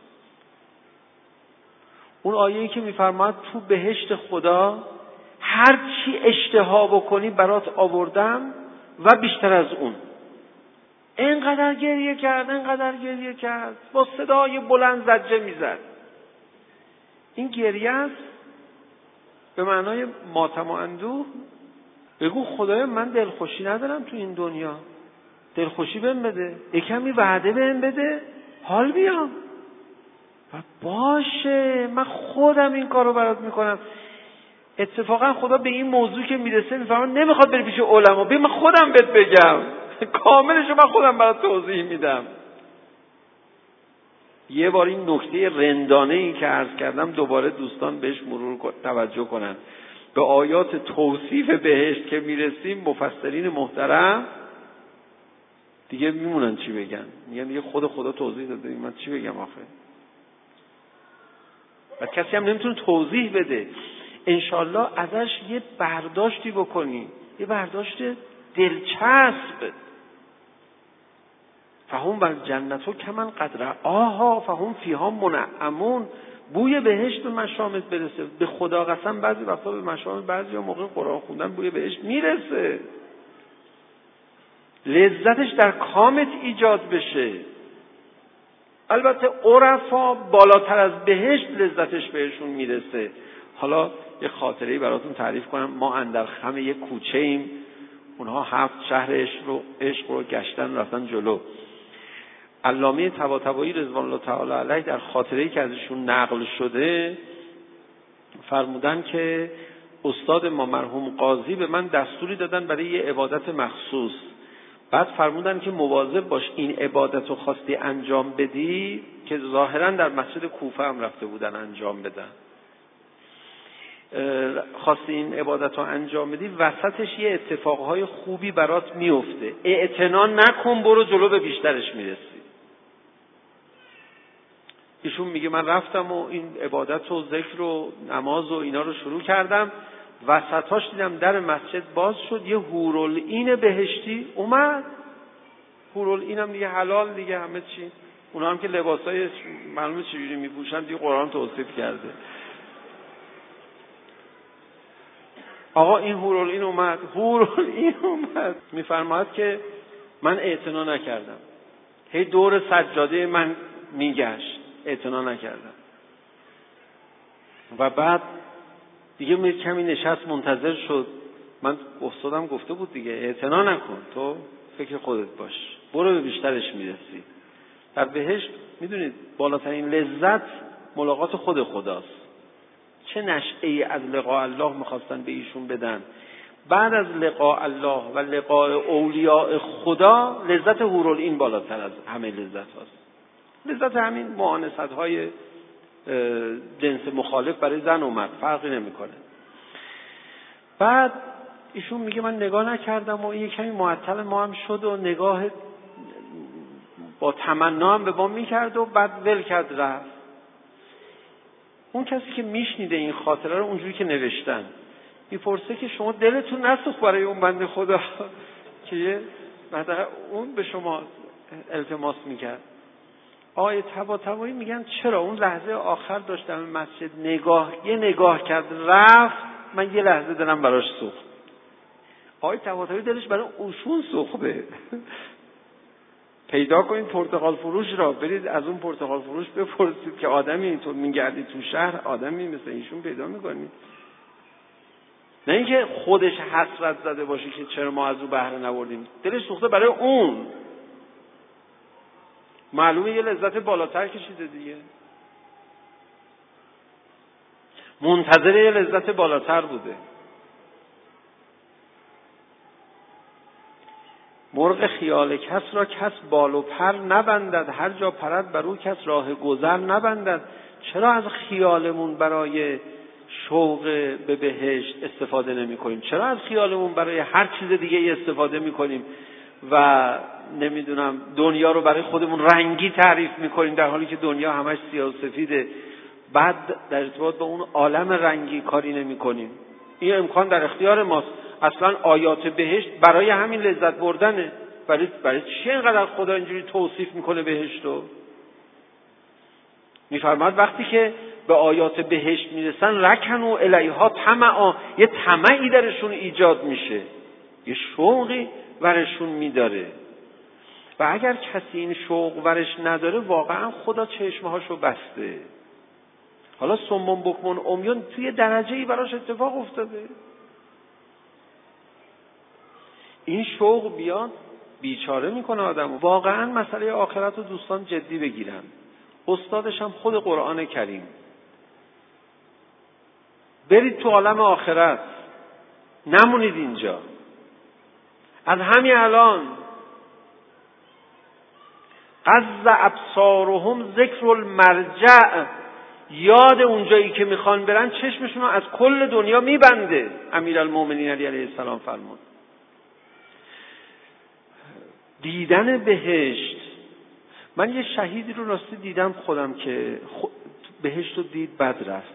اون آیه‌ای که می‌فرماد تو بهشت خدا هر چی اشتها بکنی برات آوردم و بیشتر از اون. اینقدر گریه کرد، با صدای بلند زجه میزد. این گریه است به معنای ماتم و اندوه. بگو خدایا من دلخوشی ندارم تو این دنیا، دلخوشی بهم بده، یکمی وعده بهم بده، حال بیام و باشه من خودم این کارو برات میکنم. اتفاقا خدا به این موضوع که میرسه میفهمه نمیخواد بری پیش علما، بیا من خودم بهت بگم، کاملشو من خودم برات توضیح میدم. یه بار این نکته رندانه ای که عرض کردم دوباره دوستان بهش توجه کنن. به آیات توصیف بهشت که میرسیم مفسرین محترم دیگه میمونن چی بگن، میگن دیگه خدا توضیح داده، من چی بگم آخه. و کسی هم نمیتونه توضیح بده. انشالله ازش یه برداشتی بکنی، یه برداشت دلچسب. فهم بر جنتو کمن قدر آها فهم فیها منعمون. بوی بهشت به مشامت برسه. به خدا قسم بعضی وقتا به مشامت بعضی موقع قرآن خوندن بوی بهشت میرسه، لذتش در کامت ایجاد بشه. البته عرفا بالاتر از بهشت لذتش بهشون میرسه. حالا یه خاطره‌ای براتون تعریف کنم. ما اندر خم یه کوچه ایم، اونها 7 شهر عشق رو گشتن رفتن جلو. علامه طباطبایی رضوان الله تعالی علیه در خاطره‌ای که ازشون نقل شده فرمودن که استاد ما مرحوم قاضی به من دستوری دادن برای یه عبادت مخصوص. بعد فرمودن که مواظب باش این عبادت رو خواستی انجام بدی، که ظاهرا در مسجد کوفه هم رفته بودن انجام بدن، خواستی این عبادت رو انجام بدی وسطش یه اتفاقهای خوبی برات میفته، اعتنا نکن، برو جلو به بیشترش میرسی. ایشون میگه من رفتم و این عبادت و ذکر و نماز و اینا رو شروع کردم، وسطاش دیدم در مسجد باز شد، یه حورالعین بهشتی اومد. حورالعین هم دیگه حلال دیگه همه چی، اونا هم که لباسای معلومه چجوری میپوشن دیگه قرآن توصیف کرده. آقا این حورالعین اومد میفرماید که من اعتنا نکردم، هی دور سجاده من میگشت، اعتنا نکردم و بعد دیگه کمی نشست منتظر شد. من استادم گفته بود دیگه اعتنا نکن، تو فکر خودت باش، برو به بیشترش میرسی. در بهشت میدونید بالاترین لذت ملاقات خود خداست. چه نشعه‌ای از لقاء الله میخواستن به ایشون بدن. بعد از لقاء الله و لقاء اولیاء خدا لذت حورالعین بالاتر از همه لذت هاست. لذت همین معانست‌های جنس مخالف برای زن و مرد فرقی نمیکنه. بعد ایشون میگه من نگاه نکردم و این کمی معطل ما هم شد و نگاه با تمنا هم به ما میکرد و بعد ول کرد رفت. اون کسی که میشنیده این خاطره رو اونجوری که نوشتن میپرسه که شما دلتون نسوخت برای اون بنده خدا که بعد اون به شما التماس میکرد؟ آیه طباطبایی میگن چرا اون لحظه آخر داشتم مسجد یه نگاه کرد رفت، من یه لحظه دلم براش سوخت. آیه طباطبایی دلش برای اوشون سوخته. پیدا کنید پرتقال فروش را، برید از اون پرتقال فروش بپرسید که آدمی اینطور میگردی تو شهر، آدمی مثل ایشون پیدا میکنید. نه اینکه خودش حسرت زده باشه که چرا ما از اون بهره نبردیم، دلش سوخته برای اون. معلومه یه لذت بالاتر کشیده دیگه، منتظر یه لذت بالاتر بوده. مرغ خیال کس را کس بال و پر نبندد، هر جا پرد بر او کس راه گذر نبندد. چرا از خیالمون برای شوق به بهشت استفاده نمی کنیم؟ چرا از خیالمون برای هر چیز دیگه استفاده می کنیم و نمیدونم دنیا رو برای خودمون رنگی تعریف می کنیم در حالی که دنیا همش سیاه و سفیده؟ بعد در ارتباط با اون عالم رنگی کاری نمی کنیم. این امکان در اختیار ماست. اصلا آیات بهشت برای همین لذت بردنه. برای چی اینقدر خدا اینجوری توصیف میکنه بهشت رو؟ میفرماد وقتی که به آیات بهشت میرسن رکنوا الیها طمعا، یه طمعی درشون ایجاد میشه، یه شوقی ورشون میداره. و اگر کسی این شوق ورش نداره واقعا خدا چشمهاشو بسته. حالا صمم بکمن عمیان توی درجه‌ای براش اتفاق افتاده. این شوق بیاد بیچاره میکنه آدمو. واقعا مسئله آخرت رو دوستان جدی بگیرن. استادش هم خود قرآن کریم. برید تو عالم آخرت، نمونید اینجا. از همین الان غض ابصارهم ذکر المرجع، یاد اونجایی که میخوان برن چشمشون رو از کل دنیا میبنده. امیرالمومنین علی علیه السلام فرمود. دیدن بهشت. من یه شهیدی رو راستی دیدم خودم که بهشت رو دید بد رفت.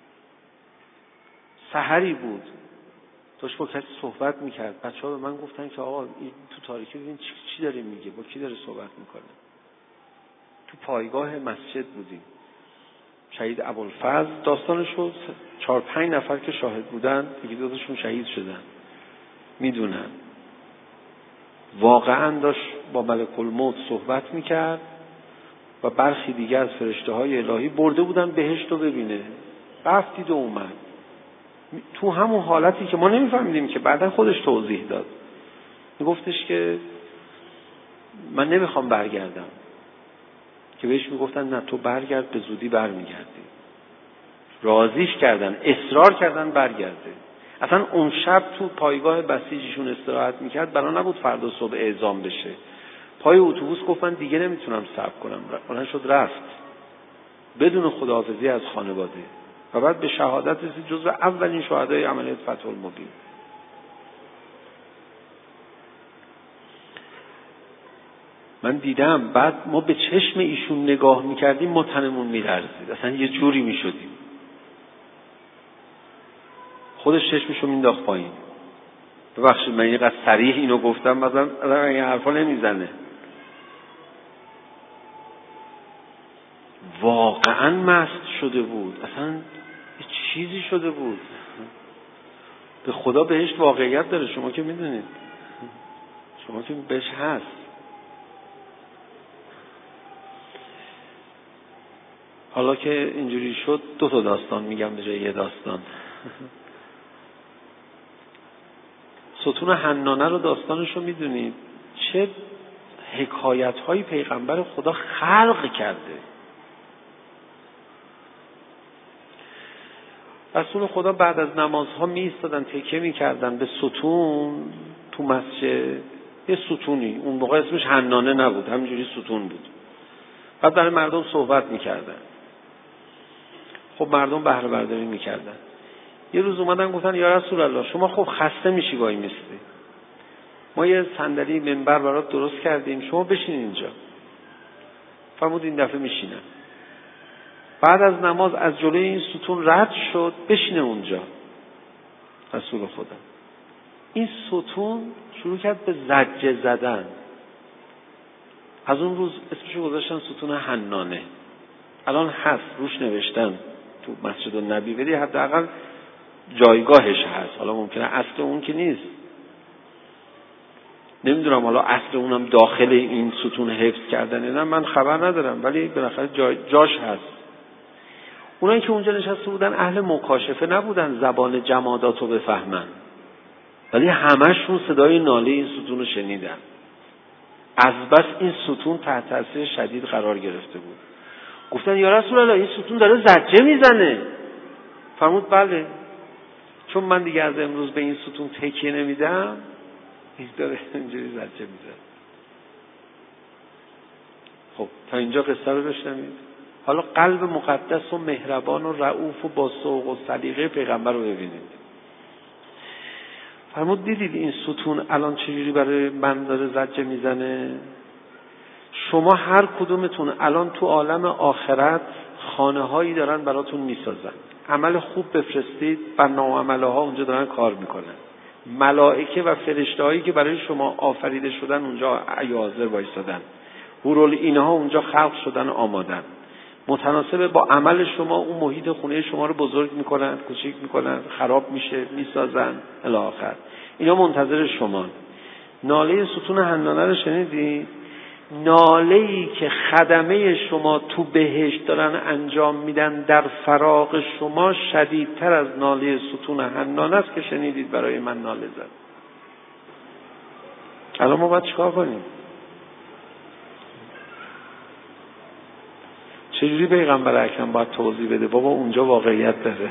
سحری بود، داشت با کسی صحبت میکرد. بچه‌ها به من گفتن که آقا این تو تاریکی ببین چی داره میگه، با کی داره صحبت میکنه. تو پایگاه مسجد بودیم. شهید ابوالفضل داستانش رو 4-5 نفر که شاهد بودن، دیگه دوتاشون شهید شدن، میدونن. واقعا داشت با ملک الموت صحبت میکرد و برخی دیگه از فرشته های الهی برده بودن بهشت رو ببینه. رفت دید و اومد تو همون حالتی که ما نمیفهمیدیم، که بعدا خودش توضیح داد. میگفتش که من نمیخوام برگردم، که بهش میگفتن نه تو برگرد، به زودی برمیگردی. راضیش کردن، اصرار کردن برگرده. اصلا اون شب تو پایگاه بسیجیشون استراحت میکرد، بنا نبود فردا صبح اعزام بشه. پای اتوبوس گفت من دیگه نمیتونم صبر کنم، بلند شد رفت بدون خداحافظی از خانواده و بعد به شهادت رسید، جزو اولین شهدای عملیات فتح المبین. من دیدم، بعد ما به چشم ایشون نگاه میکردیم، ما تنمون میلرزید، اصلا یه جوری میشدیم. خودش چشمشو مینداخت پایین. ببخشید من اینقدر صریح اینو گفتم، مثلا این حرفا نمیزنه. واقعا مست شده بود، اصلا یه چیزی شده بود. به خدا بهشت واقعیت داره، شما که میدونید، شما که بهش هست. حالا که اینجوری شد 2 تا داستان میگم به جای یه داستان. ستون حنانه رو داستانش رو میدونید، چه حکایت های پیغمبر خدا خلق کرده. رسول خدا بعد از نمازها می ایستادن، تکیه میکردن به ستون تو مسجد. یه ستونی اون موقع اسمش حنانه نبود، همینجوری ستون بود. بعد برای مردم صحبت میکردن. خب مردم بهره برداری میکردن. یه روز اومدن گفتن یا رسول الله شما خب خسته میشی وای میستی، ما یه صندلی منبر برات درست کردیم، شما بشین اینجا. فرمود این دفعه میشینم. بعد از نماز از جلوی این ستون رد شد بشینه اونجا. رسول خدا این ستون شروع کرد به زجه زدن. از اون روز اسمشو گذاشتن ستون حنانه. الان هست روش نوشتن تو مسجد النبی، ولی حداقل جایگاهش هست. حالا ممکنه اصل اون که نیست، نمیدونم حالا اصل اونم داخل این ستون حفظ کردن نه، من خبر ندارم، ولی بالاخره جاش هست. اونایی که اونجا نشسته بودن اهل مکاشفه نبودن زبان جمادات رو بفهمن، ولی همشون صدای ناله این ستون رو شنیدن. از بس این ستون تحت تاثیر شدید قرار گرفته بود. گفتن یا رسول الله این ستون داره زجه میزنه. فرمود بله، چون من دیگه از امروز به این ستون تکیه نمیدم، این داره اینجوری زجه میزنه. خب تا اینجا قصه رو بشنوید. حالا قلب مقدس و مهربان و رؤوف و با ذوق و سلیقه پیغمبر رو ببینید. فرمود دیدید این ستون الان چجوری برای من داره زجه میزنه؟ شما هر کدومتون الان تو عالم آخرت خانه هایی دارن براتون میسازن، عمل خوب بفرستید، برنامه ها اونجا دارن کار میکنن. ملائکه و فرشته هایی که برای شما آفریده شدن اونجا حاضر وایسادن. حورالعین‌ها اونجا خلق شدن، آمادن. متناسب با عمل شما اون محیط خونه شما رو بزرگ میکنن، کوچیک میکنن، خراب میشه، میسازن الی آخر. اینا منتظر شما. ناله ستون حنانه رو شنیدید؟ ناله‌ای که خدمه شما تو بهشت دارن انجام میدن در فراق شما شدیدتر از ناله ستون حنانه است که شنیدید برای من ناله زد. الان ما باید چیکار کنیم؟ چجوری پیغمبر اکرم باید توضیح بده؟ بابا اونجا واقعیت داره.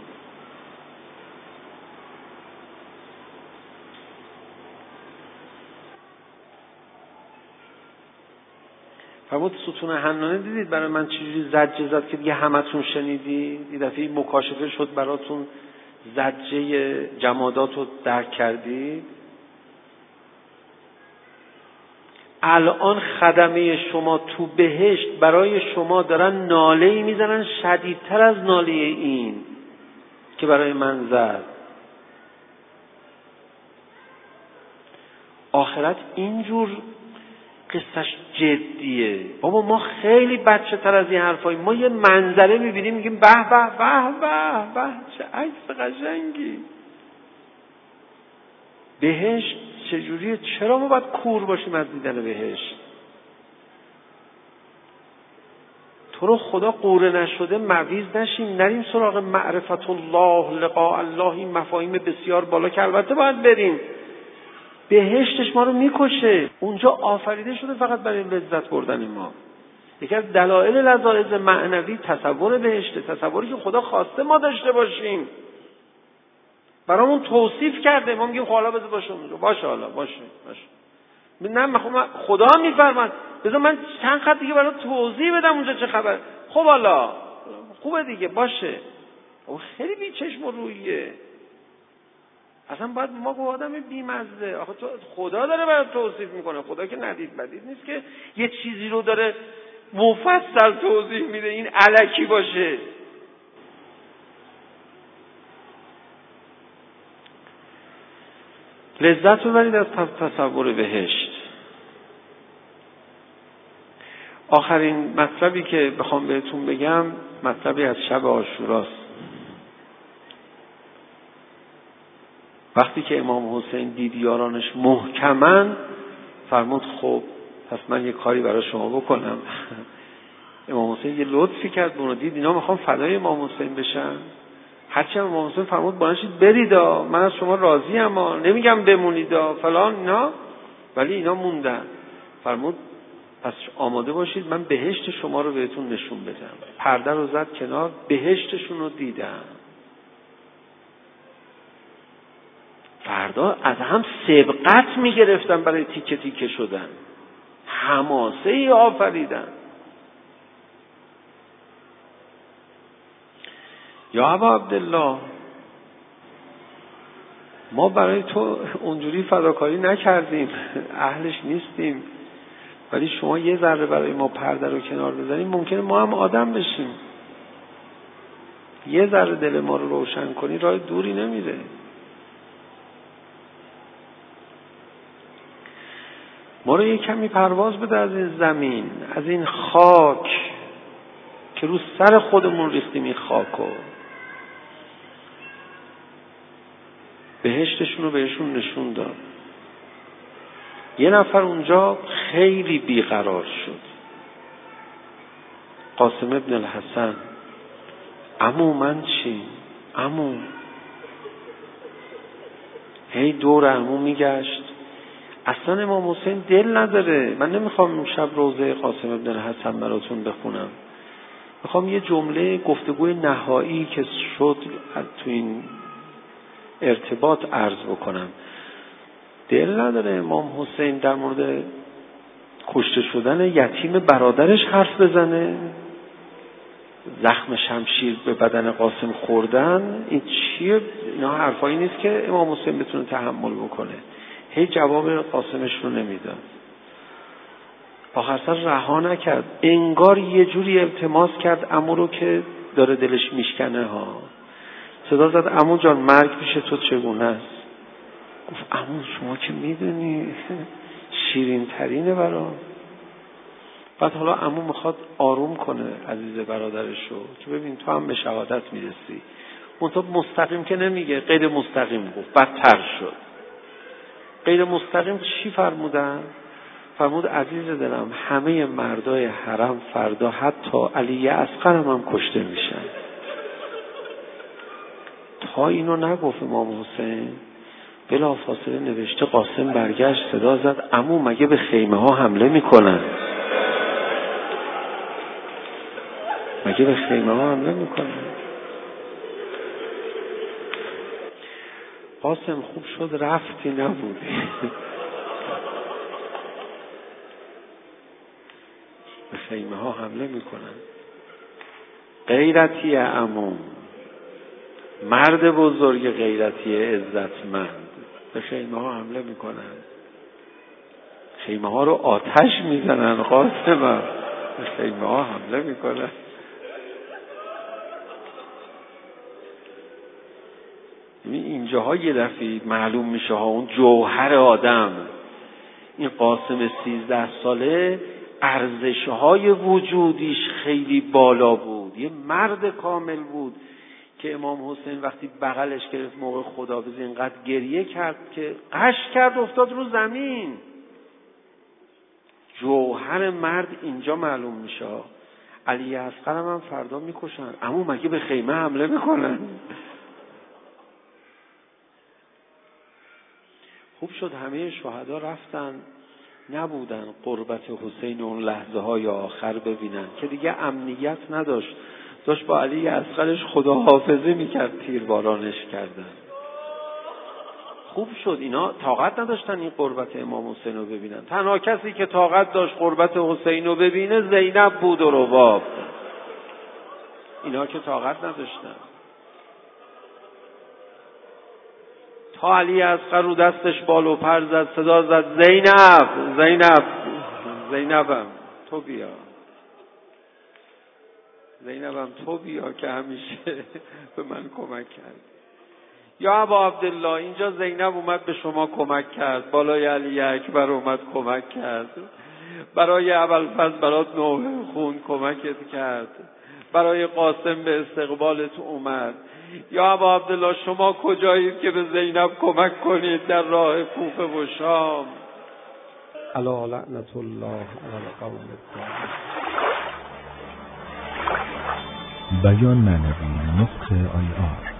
فرمود ستون حنانه دیدید برای من چجوری زجه زد که دیگه همتون شنیدید؟ این دفعه مکاشفه شد براتون، زجه جمادات رو درک کردید. الان خدمه شما تو بهشت برای شما دارن ناله‌ای میزنن شدیدتر از ناله این که برای من زد. آخرت اینجور قصهش جدیه. بابا ما خیلی بچه تر از این حرفایی. ما یه منظره میبینیم میگیم به به به به به چه عکس قشنگی. بهشت چجوریه؟ چرا ما باید کور باشیم از دیدن بهشت؟ تو رو خدا قوره نشده مویز نشیم، نریم سراغ معرفت الله، لقاء الله، این مفاهیم بسیار بالا که البته باید بریم. بهشتش ما رو میکشه. اونجا آفریده شده فقط برای لذت بردن ما. یکی از دلایل لذایذ معنوی تصور بهشته، تصوری که خدا خواسته ما داشته باشیم، برامون توصیف کرده. ما میگیم خب حالا بذار باشه اونجا، باشه حالا باشه. نه خدا میفرماد بذار من چند خط دیگه برات توضیح بدم اونجا چه خبر. خب حالا خوبه دیگه باشه. او خیلی بیچشم و رویه. اصلا باید ما با آدم بیمزه. آخه تو خدا داره برات توصیف میکنه. خدا که ندید بدید نیست که یه چیزی رو داره مفصل توضیح میده این الکی باشه. لذت ببرید از تصور بهشت. آخرین مطلبی که بخوام بهتون بگم مطلبی از شب عاشوراست. وقتی که امام حسین دید یارانش محکمن، فرمود خب پس من یه کاری برای شما بکنم. امام حسین یه لطفی کرد، اونو دید اینا میخوام فدای امام حسین بشن. هرچی امام حسین فرمود بلنشید برید، من از شما راضی ام، نمیگم بمونید فلان اینا، ولی اینا موندن. فرمود پس آماده باشید من بهشت شما رو بهتون نشون بدم. پرده رو زد کنار، بهشتشون رو دیدم. فردا از هم سبقت میگرفتن برای تیکه تیکه شدن، حماسه ای آفریدن. یا ابا عبدالله ما برای تو اونجوری فداکاری نکردیم، اهلش نیستیم، ولی شما یه ذره برای ما پرده رو کنار بزنیم ممکنه ما هم آدم بشیم. یه ذره دل ما رو روشن کنی راه دوری نمیره. ما رو یه کمی پرواز بده از این زمین، از این خاک که رو سر خودمون ریختیم. این خاکو بهشتشون رو بهشون نشون داد. یه نفر اونجا خیلی بیقرار شد، قاسم ابن الحسن. عمو من چی؟ عمو. هی دور عمو میگشت. اصلا امام حسین دل نداره. من نمیخوام شب روزه قاسم ابن الحسن براتون بخونم، میخوام یه جمله گفتگوی نهایی که شد تو این ارتباط عرض بکنم. دل نداره امام حسین در مورد کشته شدن یتیم برادرش حرف بزنه؟ زخم شمشیر به بدن قاسم خوردن، این چیه؟ اینا حرفایی نیست که امام حسین بتونه تحمل بکنه. هیچ جواب قاسمش رو نمیداد. آخر سر رها نکرد، انگار یه جوری التماس کرد عمو رو که داره دلش میشکنه ها. صدا زد عمو جان مرگ پیش تو چگونه است؟ گفت عمو شما که میدونی شیرین ترینه برام. بعد حالا عمو میخواد آروم کنه عزیز برادرش رو که ببین تو هم به شهادت میرسی. منطقه مستقیم که نمیگه، غیر مستقیم گفت. بدتر شد. غیر مستقیم چی فرمودن؟ فرمود عزیز دلم همه مردای حرم فردا حتی علی اصغر هم کشته میشن. تا اینو نگفت امام حسین، بلافاصله نوشته قاسم برگشت صدا زد عمو مگه به خیمه ها حمله میکنن؟ مگه به خیمه ها حمله میکنن؟ قاسم خوب شد رفتی نبودی. به خیمه ها حمله میکنن. غیرتی عمو، مرد بزرگ غیرتی عزتمند به خیمه ها حمله میکنن. خیمه ها رو آتش میزنن. قاسم به خیمه ها حمله میکنن. اینجاها یه دفعه معلوم میشه ها اون جوهر آدم. این قاسم 13 ساله ارزش‌های وجودیش خیلی بالا بود. یه مرد کامل بود که امام حسین وقتی بغلش گرفت موقع خداحافظی اینقدر گریه کرد که قش کرد افتاد رو زمین. جوهر مرد اینجا معلوم میشه. علی اصغر هم فردا میکشن. اما مگه به خیمه حمله میکنن؟ خوب شد همه شهدا رفتن، نبودن قربت حسین اون لحظه های آخر ببینن که دیگه امنیت نداشت. داشت با علی اصغرش خداحافظی میکرد، تیربارانش کردن. خوب شد اینا طاقت نداشتن این قربت امام حسین رو ببینن. تنها کسی که طاقت داشت قربت حسین رو ببینه زینب بود و رباب. اینا که طاقت نداشتن. تا علی اصغر رو دستش بال و پر زد، صدا زد زینب زینب زینبم تو بیا، زینبم تو بیا که همیشه به من کمک کرد. یا ابا عبدالله اینجا زینب اومد به شما کمک کرد، بالای علی اکبر اومد کمک کرد، برای ابوالفضل برات نوحه خون کمکت کرد، برای قاسم به استقبالت اومد. یا ابا عبدالله شما کجایید که به زینب کمک کنید در راه کوفه و شام؟ الا لعنت الله علی القوم الظالمین. بیان معنوی نطق آی آر